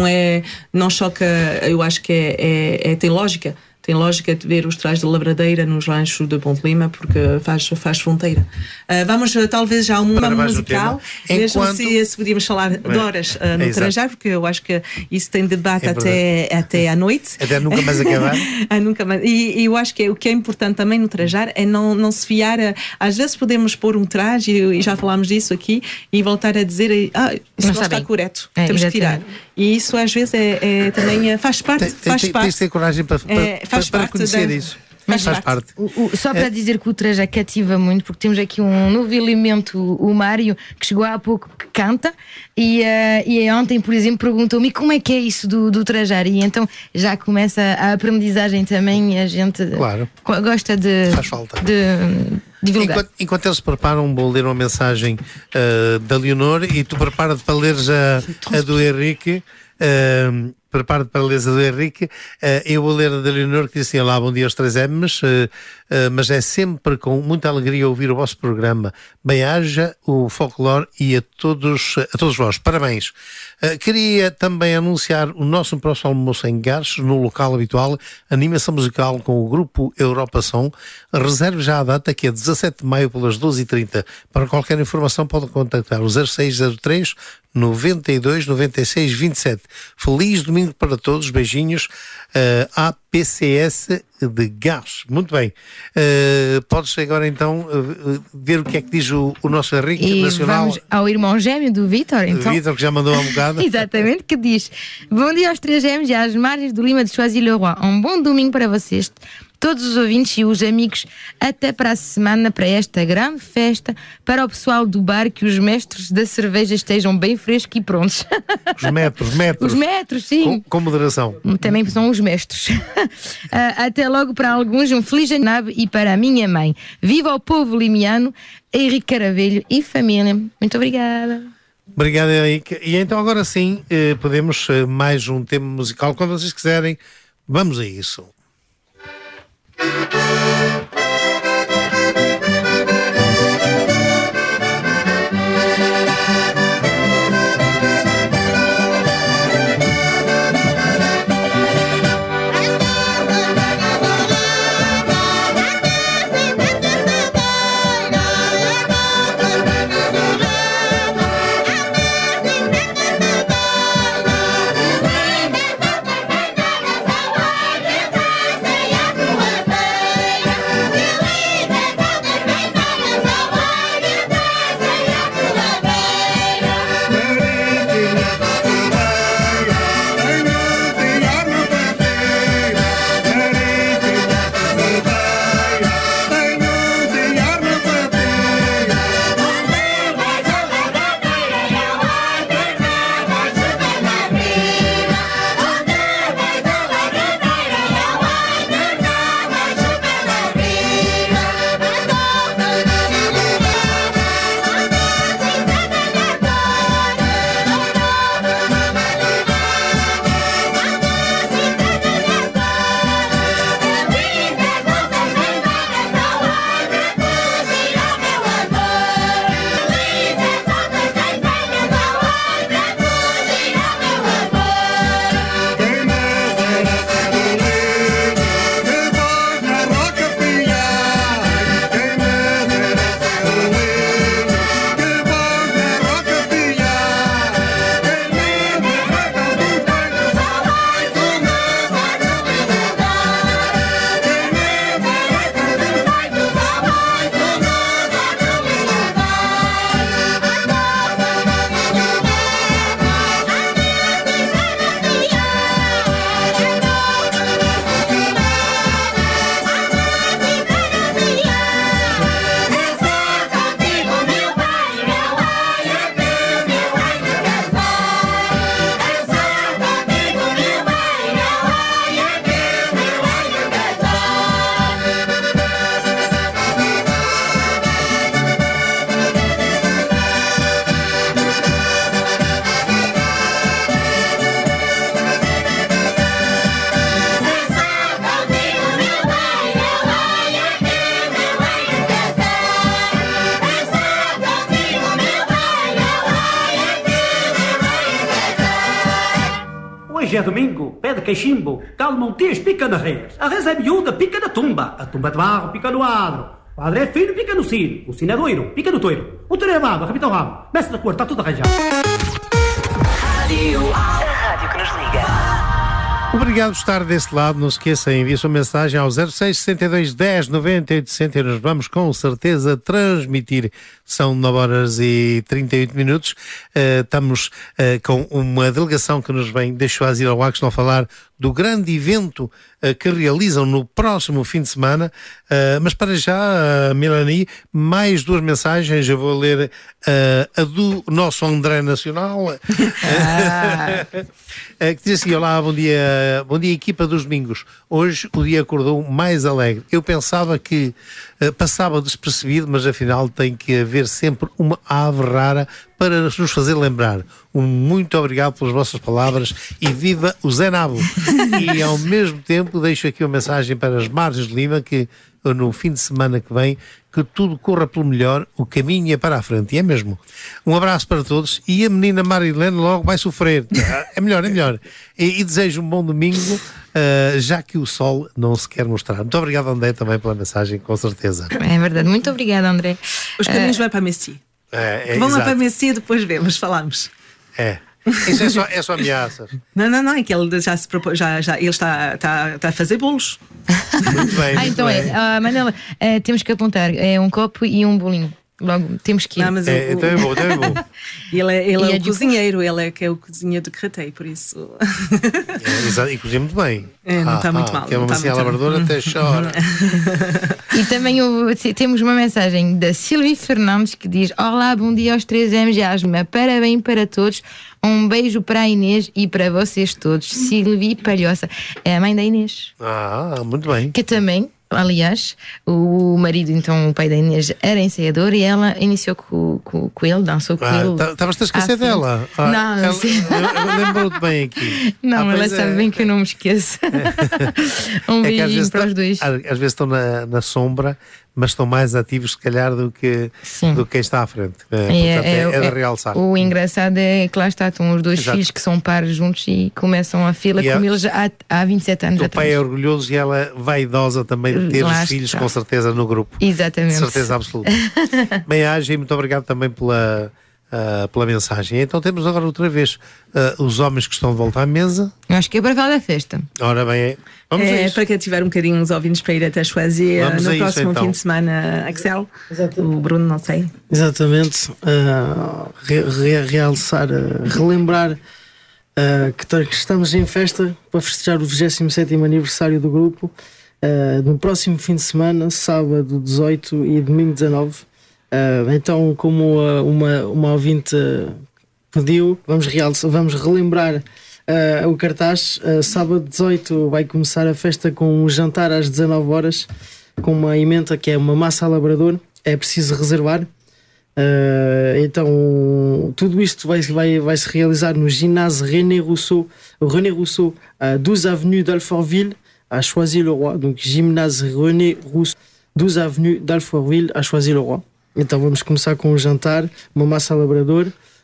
não choca. Eu acho que tem lógica. Tem lógica de ver os trás de lavradeira nos ranchos de Ponte Lima, porque faz fronteira. Vamos talvez já a uma musical, mesmo se podíamos falar de horas no estrangeiro, porque eu acho que isso tem debate até à noite. Até nunca mais acabar. Nunca mais. E eu acho que o que é importante também no trajar é não se fiar às vezes podemos pôr um traje, e já falámos disso aqui, e voltar a dizer isso não está correto, temos que tirar. E isso às vezes também faz parte. Tens de ter coragem para conhecer isso. Mas faz parte. Só para dizer que o traje cativa muito, porque temos aqui um novo elemento, o Mário, que chegou há pouco, que canta, e ontem, por exemplo, perguntou-me como é que é isso do trajar, e então já começa a aprendizagem também, e a gente gosta de divulgar. Enquanto eles se preparam, vou ler uma mensagem da Leonor, e tu prepara-te para leres a do Henrique. Preparo-te para a beleza do Henrique. Eu vou ler a da Leonor, que diz assim: olá, bom dia aos 3M's, mas é sempre com muita alegria ouvir o vosso programa. Bem-haja o folclore e a todos vós. Parabéns. Queria também anunciar o nosso próximo almoço em Garches, no local habitual, animação musical com o grupo Europa Som. Reserve já a data, que é 17 de maio pelas 12h30. Para qualquer informação pode contactar o 0603 92 96 27. Feliz domingo para todos, beijinhos. APCS de Garches. Muito bem. Podes agora então ver o que é que diz o nosso Henrique e Nacional. Vamos ao irmão gêmeo do Vítor, então. Vítor, que já mandou uma bocada. Exatamente, que diz: bom dia aos 3 gêmeos e às margens do Lima de Choisy-le-Roi. Um bom domingo para vocês, todos os ouvintes e os amigos. Até para a semana, para esta grande festa. Para o pessoal do bar, que os mestres da cerveja estejam bem frescos e prontos. Os metros. Os metros, sim. Com moderação. Também são os mestres. Até logo para alguns, um feliz ano novo, e para a minha mãe. Viva o povo limiano, Henrique Caravelho e família. Muito obrigada. Obrigado, Henrique. E então agora sim, podemos mais um tema musical. Quando vocês quiserem, vamos a isso. Hoje é domingo, pede cachimbo, calma um tês, pica na rez. A rez é miúda, pica na tumba. A tumba de barro, pica no adro. O adro é fino, pica no sino. O sino é doiro, pica no toiro. O toiro é baba, repita o rabo. Mestre da cor, está tudo arranjado. A rádio que nos liga. Obrigado por estar desse lado. Não se esqueça, envie sua mensagem ao 06 62 10 98 60 e nós vamos com certeza transmitir. São 9 horas e 38 minutos. Estamos com uma delegação que nos vem de Choisy-le-Roi, que estão a falar do grande evento que realizam no próximo fim de semana. Mas para já, Melanie, mais 2 mensagens. Eu vou ler a do nosso André Nacional, que diz assim: olá, bom dia equipa dos domingos. Hoje o dia acordou mais alegre. Eu pensava que passava despercebido, mas afinal tem que haver sempre uma ave rara para nos fazer lembrar. Muito obrigado pelas vossas palavras e viva o Zé Nabo. E ao mesmo tempo deixo aqui uma mensagem para as Margens de Lima, que no fim de semana que vem, que tudo corra pelo melhor, o caminho é para a frente, e é mesmo. Um abraço para todos, e a menina Marilene logo vai sofrer. É melhor. E desejo um bom domingo, já que o sol não se quer mostrar. Muito obrigado, André, também pela mensagem, com certeza. É verdade, muito obrigada, André. Os caminhos vão para Messi. Vão lá para Messi e depois vemos, falamos. Isso é só ameaças. Não, é que ele já se propôs, ele está a fazer bolos. Muito bem. Então Manela, temos que apontar um copo e um bolinho. Logo, temos que ir. Não, mas então é bom. Ele é o cozinheiro, ele é que é o cozinheiro de Cratei, por isso. Exato, e cozinha muito bem. Não está muito mal. Que é uma macia labradora, até chora. E também temos uma mensagem da Silvia Fernandes que diz: olá, bom dia aos 3Ms de Asma, parabéns para todos, um beijo para a Inês e para vocês todos. Silvia Palhoça é a mãe da Inês. Muito bem. Que também, aliás, o marido, então o pai da Inês, era ensaiador e ela iniciou com ele, dançou com ele. Estavas-te a esquecer dela? Não, lembrou-te bem aqui. Não, ela sabe bem que eu não me esqueço. Um beijinho para os dois. Às vezes estão na sombra, mas estão mais ativos, se calhar, do que quem está à frente. Portanto, é de realçar. O engraçado é que lá estão os dois filhos que são pares juntos e começam a fila como eles há 27 anos atrás. O pai é orgulhoso e ela vaidosa também de ter os filhos, com certeza, no grupo. Exatamente. De certeza absoluta. Bem-aja, e muito obrigado também pela mensagem. Então temos agora outra vez os homens que estão de volta à mesa. Eu acho que é para falar da festa. Ora bem, vamos a isso. Para quem tiver um bocadinho uns ouvintes para ir até Choisy no próximo fim de semana, Axel. O Bruno, não sei. Exatamente. Realçar, relembrar que estamos em festa para festejar o 27º aniversário do grupo. No próximo fim de semana, sábado 18 e domingo 19. Então, como uma ouvinte pediu, vamos relembrar o cartaz. Sábado 18 vai começar a festa com um jantar às 19 horas com uma emenda que é uma massa a labrador. É preciso reservar. Então tudo isto vai se realizar no ginásio René Rousseau, 12 avenue d'Alfortville à Choisy-le-Roi. Donc ginásio René Rousseau, 12 avenue d'Alfortville à Choisy-le-Roi. Então vamos começar com um jantar, uma massa a labrador.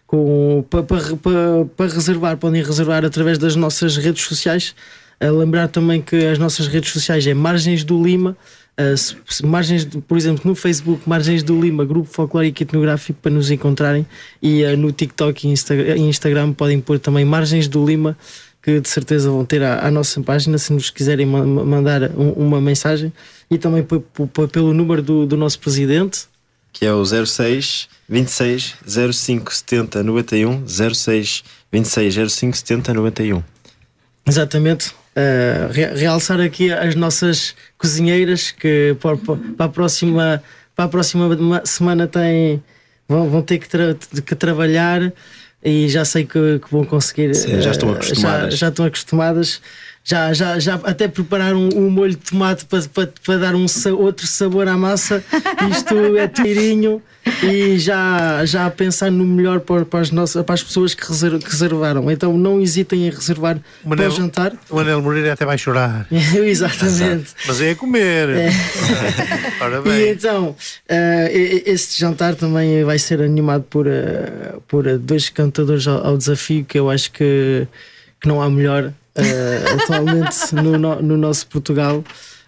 Para reservar, podem reservar através das nossas redes sociais. Lembrar também que as nossas redes sociais é Margens do Lima, por exemplo, no Facebook, Margens do Lima, Grupo Folclórico e Etnográfico, para nos encontrarem. E no TikTok e Instagram podem pôr também Margens do Lima, que de certeza vão ter à nossa página, se nos quiserem mandar uma mensagem. E também pelo número do nosso presidente, que é o 06 26 05 70 91, 06 26 05 70 91. Exatamente. Realçar aqui as nossas cozinheiras que para a próxima semana vão ter que trabalhar, e já sei que vão conseguir. Sim, já estão acostumadas. Já estão acostumadas. Já até prepararam um molho de tomate para dar outro sabor à massa. Isto é tirinho. E já a pensar no melhor para as pessoas que reservaram. Então não hesitem em reservar para o jantar. O Anel Moreira até vai chorar. Exatamente. Mas é comer. Ora bem. E então este jantar também vai ser animado por dois cantadores ao desafio, que eu acho que que não há melhor atualmente no nosso Portugal.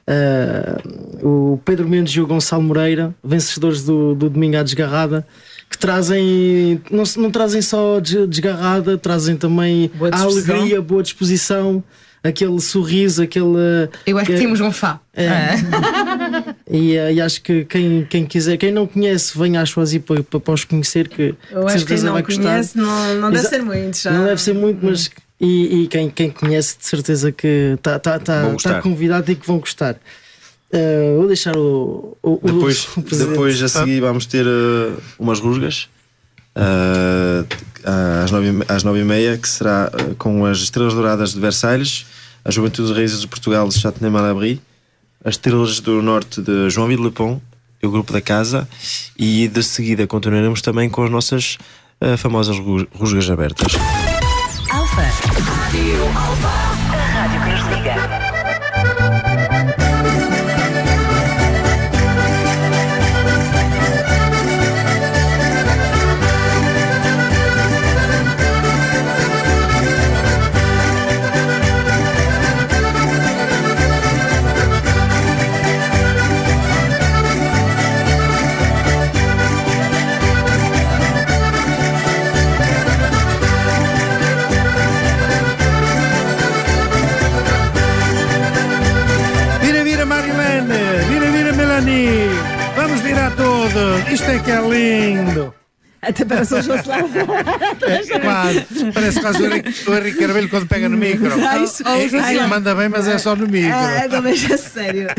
O Pedro Mendes e o Gonçalo Moreira, vencedores do Domingo à Desgarrada, que trazem, não trazem só desgarrada, trazem também a alegria, boa disposição, aquele sorriso, aquele... Eu acho que temos um fá. E acho que quem quiser, quem não conhece, venha às Choisy para os conhecer, que eu acho que quem não conhece não deve ser muito já. Não deve ser muito, mas e quem conhece de certeza que está convidado e que vão gostar. Vou deixar depois a seguir vamos ter umas rusgas às 9h30, que será com as Estrelas Douradas de Versalhes, a Juventude de Raízes de Portugal de Châtenay-Malabry, as Estrelas do Norte de Joinville-le-Pont e o Grupo da Casa, e de seguida continuaremos também com as nossas famosas rusgas abertas. Alfa. Rádio Alfa. A rádio que nos liga. Vamos virar todos. Isto é que é lindo. Até parece o Jocelyn. Quase. Parece quase o Henrique Carvalho quando pega no micro. Ele manda bem, mas é só no micro. Não, mas é sério.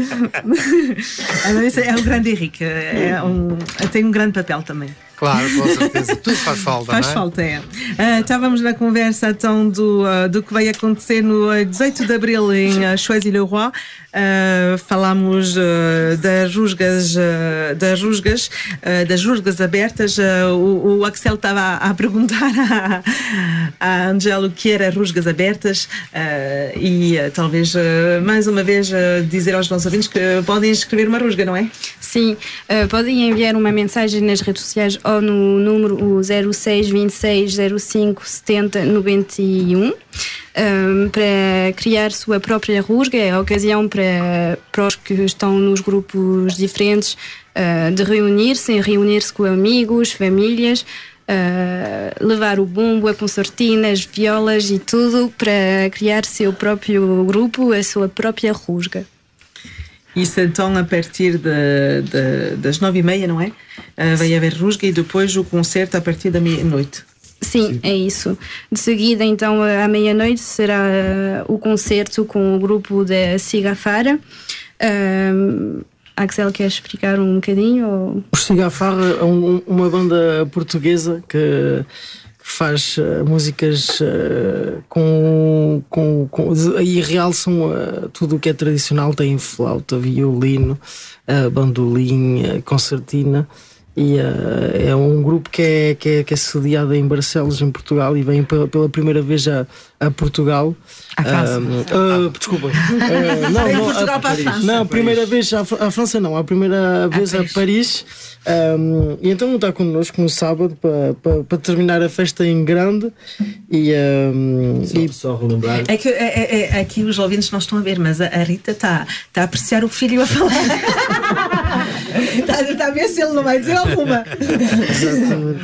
É um grande Henrique. Tem um grande papel também. Claro, com certeza. Tudo faz falta, faz falta, estávamos na conversa então do que vai acontecer no 18 de Abril em Choisy-le-Roi. Falámos das rusgas abertas. O Axel estava a perguntar à Angela o que era rusgas abertas, e talvez mais uma vez dizer aos nossos ouvintes que podem escrever uma rusga, não é? Sim, podem enviar uma mensagem nas redes sociais ou no número 06 26 05 70 91 para criar sua própria rusga. É a ocasião para os que estão nos grupos diferentes de reunir-se com amigos, famílias, levar o bumbo, a concertina, as violas e tudo para criar seu próprio grupo, a sua própria rusga. Isso então a partir das 9h30, não é? Vai haver rusga e depois o concerto a partir da meia-noite. Sim, é isso. De seguida, então, à meia-noite será o concerto com o grupo da Cigafara. Axel, quer explicar um bocadinho? Ou... Os Cigafara é uma banda portuguesa que faz músicas e realçam tudo o que é tradicional. Tem flauta, violino, bandolim, concertina. E é um grupo que é sediado em Barcelos, em Portugal, e vem pela primeira vez a Portugal. À França. Desculpa. Não, a primeira vez à França não, a primeira vez a Paris. E então está connosco no sábado para terminar a festa em grande. Só relembrar. É que aqui os ouvintes não estão a ver, mas a Rita está a apreciar o filho a falar. Está a ver se ele não vai dizer alguma. Exatamente.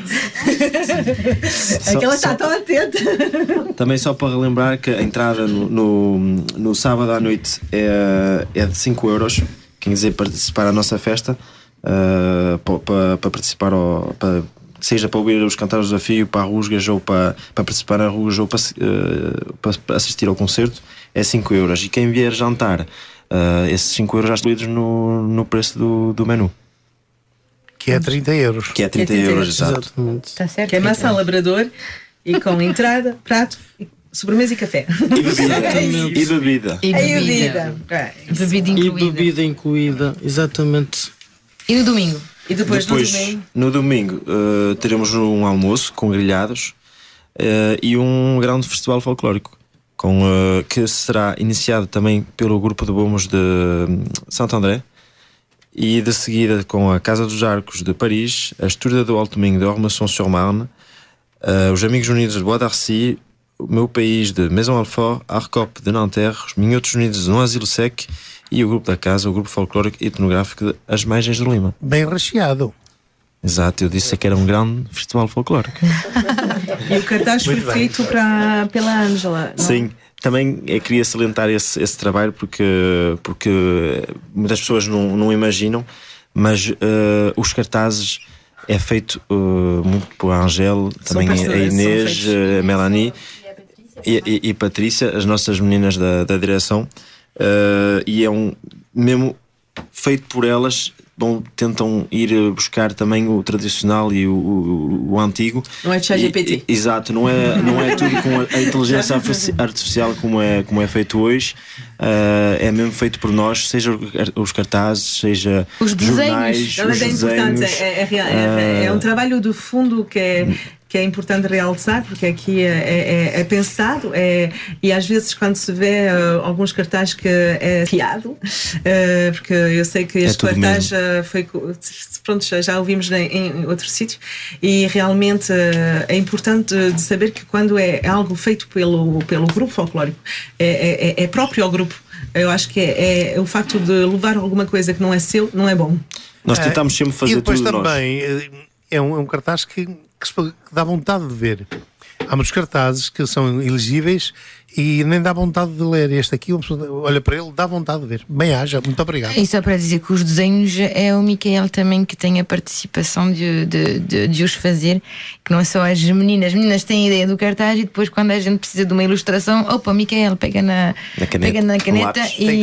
É que ela está tão atenta. Também só para relembrar que a entrada no sábado à noite é de 5 euros. Quem quiser participar à nossa festa, para participar, seja para ouvir os cantar o desafio, para rusgas, ou para participar na rusga, ou para assistir ao concerto, é 5 euros. E quem vier jantar, esses 5 euros já estão incluídos no preço do menu. Que é 30 euros. Que é 30 euros, exato. Está certo. Que é maçã labrador e com entrada, prato, sobremesa e café. E bebida. Bebida incluída, exatamente. E no domingo? E depois no domingo teremos um almoço com grelhados e um grande festival folclórico que será iniciado também pelo grupo de bombos de Santo André, e de seguida com a Casa dos Arcos de Paris, a Esturda do Alto Minho de Ormesson-sur-Marne, os Amigos Unidos de Bois d'Arcy, o meu país de Maison Alfort, Arcop de Nanterre, os Minhotos Unidos de Noisy Sec e o grupo da casa, o grupo folclórico e etnográfico de As Margens de Lima. Bem recheado. Exato, eu disse que era um grande festival folclórico. E o cartaz foi feito pela Ângela. Sim, também queria salientar esse trabalho porque muitas pessoas não imaginam, mas os cartazes é feito muito por a Angel, também a Inês, a Melanie e a Patrícia, as nossas meninas da direção, e é mesmo feito por elas. Bom, tentam ir buscar também o tradicional e o antigo. Não é ChatGPT. Exato, não é tudo com a inteligência artificial como é feito hoje. É mesmo feito por nós, seja os cartazes, seja os jornais, desenhos. Os desenhos. É um trabalho de fundo que é importante realçar, porque aqui é pensado, e às vezes quando se vê alguns cartazes que é fiado, porque eu sei que este cartaz foi, pronto, já ouvimos em outro sítio, e realmente é importante de saber que quando é algo feito pelo grupo folclórico, é próprio ao grupo. Eu acho que é o facto de levar alguma coisa que não é seu, não é bom. Nós tentamos sempre fazer tudo. E depois também é um cartaz que dá vontade de ver. Há muitos cartazes que são elegíveis e nem dá vontade de ler. Este aqui, olha para ele, dá vontade de ver. Bem-aja, muito obrigado. E só para dizer que os desenhos é o Micael também que tem a participação de os fazer, que não é só as meninas. As meninas têm a ideia do cartaz e depois quando a gente precisa de uma ilustração, opa, Micael pega na caneta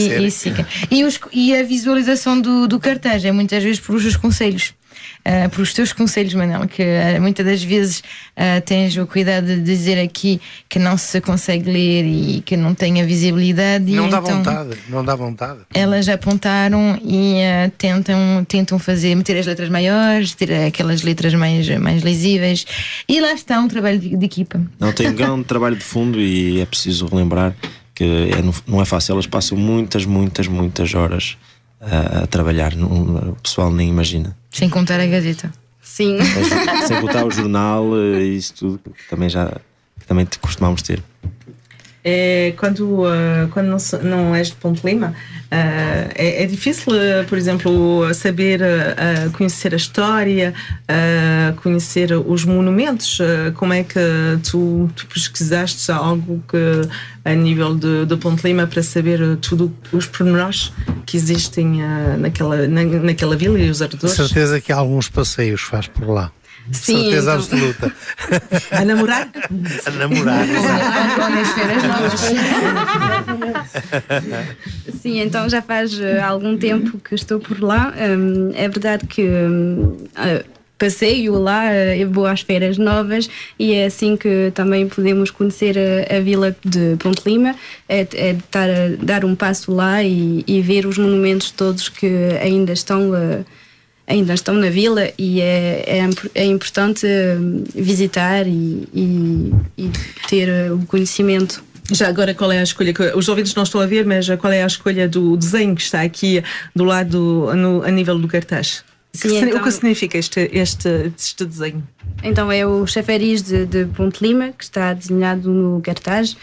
e a visualização do cartaz é muitas vezes por os conselhos. Por os teus conselhos, Manel, que muitas das vezes tens o cuidado de dizer aqui que não se consegue ler e que não tem a visibilidade. Não e dá então, vontade, não dá vontade. Elas apontaram e tentam meter as letras maiores, ter aquelas letras mais lisíveis, e lá está um trabalho de equipa. Não, tem um grande trabalho de fundo e é preciso relembrar que não é fácil, elas passam muitas horas a trabalhar, o pessoal nem imagina. Sem contar a Gazeta. Sim. Sem contar o jornal e isso tudo que também costumamos ter. Quando não és de Ponte Lima, é difícil, por exemplo, saber conhecer a história, conhecer os monumentos. Como é que tu pesquisaste algo que a nível de Ponte Lima para saber tudo os pormenores que existem naquela vila e os arredores? De certeza que há alguns passeios faz por lá. Sim, certeza absoluta. A namorar? A namorar. Sim, então já faz algum tempo que estou por lá. É verdade que passeio lá, vou às feiras novas e é assim que também podemos conhecer a vila de Ponte Lima, dar um passo lá e ver os monumentos todos que ainda estão na vila, e é importante visitar e ter o conhecimento. Já agora, qual é a escolha? Os ouvintes não estão a ver, mas qual é a escolha do desenho que está aqui do lado a nível do cartaz? Sim, o que significa este desenho? Então é o chafariz de Ponte Lima que está desenhado no cartaz.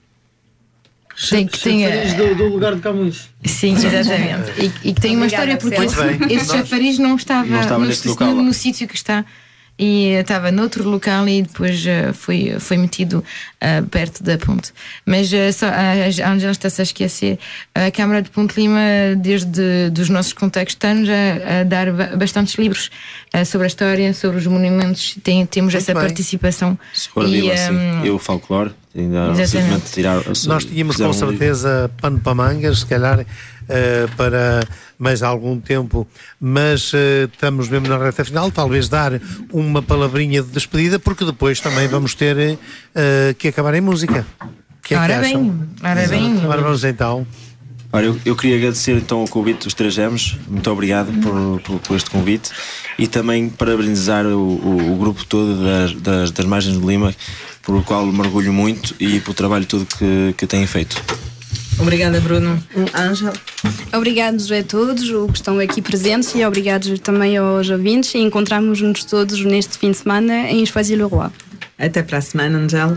Chafariz do lugar de Camões. Sim, exatamente. E que tem uma história, porque esse chafariz não estava no sítio que está, e estava noutro local e depois foi metido perto da ponte. Mas só a Angela está-se a esquecer, a Câmara de Ponte Lima, desde dos nossos contextos, está-nos a dar bastantes livros sobre a história, sobre os monumentos. Temos essa participação. E o folclore. Nós tínhamos com certeza pano para mangas, se calhar para mais algum tempo, mas estamos mesmo na reta final. Talvez dar uma palavrinha de despedida, porque depois também vamos ter que acabar em música. Que é ora bem. Agora vamos então. Olha, eu queria agradecer então o convite dos 3 M's. Muito obrigado por este convite, e também parabenizar o grupo todo das Margens de Lima, por o qual mergulho muito, e pelo trabalho todo que têm feito. Obrigada, Bruno. Ângela? Obrigados a todos os que estão aqui presentes, e obrigados também aos ouvintes, e encontramos-nos todos neste fim de semana em Choisy-le-Roi. Até para a semana, Angela.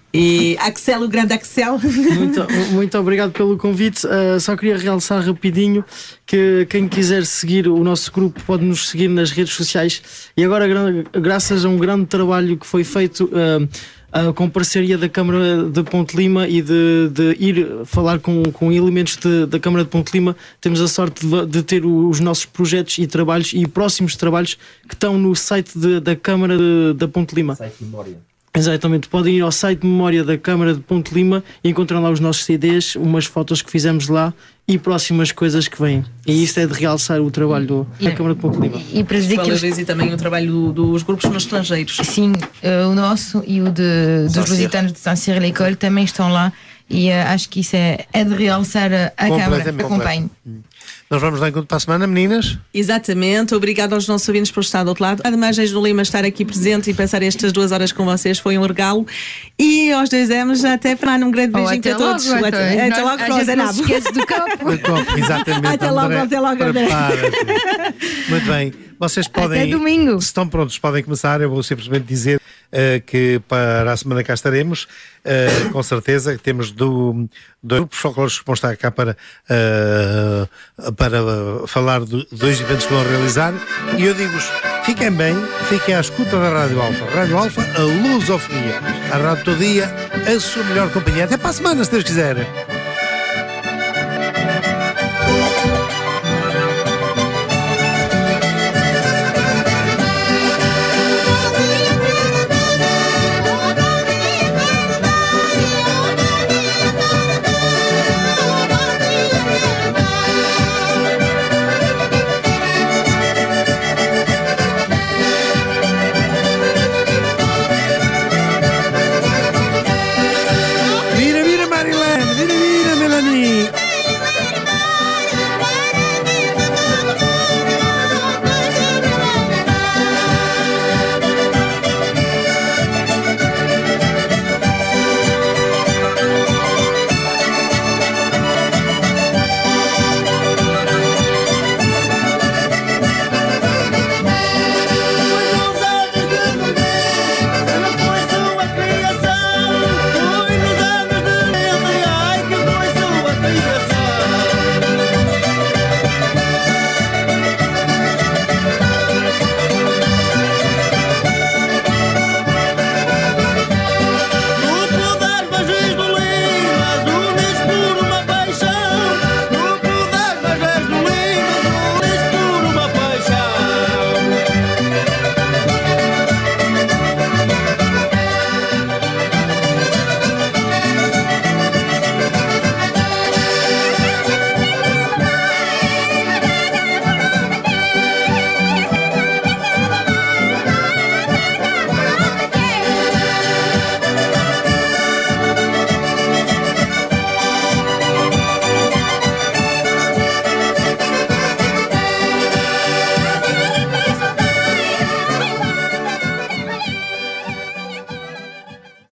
E Axel, o grande Axel. Muito obrigado pelo convite. Só queria realçar rapidinho que quem quiser seguir o nosso grupo pode nos seguir nas redes sociais. E agora, graças a um grande trabalho que foi feito com parceria da Câmara de Ponte Lima e de ir falar com elementos da Câmara de Ponte Lima, temos a sorte de ter os nossos projetos e trabalhos e próximos trabalhos que estão no site da Câmara da Ponte Lima. Site Memória. Exatamente, podem ir ao site de memória da Câmara de Ponte Lima e encontram lá os nossos CDs, umas fotos que fizemos lá e próximas coisas que vêm. E isto é de realçar o trabalho da Câmara de Ponte Lima. E para dizer que também o trabalho dos grupos nos estrangeiros. Sim, o nosso e o dos lusitanos de Saint-Cyr-l'École também estão lá e acho que isso é de realçar a Câmara. Acompanhe. Nós vamos dar encontro para a semana, meninas? Exatamente, obrigado aos nossos ouvintes por estar do outro lado. A Margens do Lima estar aqui presente e passar estas 2 horas com vocês foi um regalo. E aos 2Ms, até para um grande beijinho para todos. Até logo, Rosa. Não se esquece do copo. Exatamente. Até logo, André. Muito bem. Vocês podem, até domingo. Se estão prontos, podem começar. Eu vou simplesmente dizer que para a semana cá estaremos, com certeza. Temos dois grupos folclóricos que vão estar cá para falar de 2 eventos que vão realizar. E eu digo-vos, fiquem bem, fiquem à escuta da Rádio Alfa. Rádio Alfa, a lusofonia. A rádio todo dia, a sua melhor companhia. Até para a semana, se Deus quiser.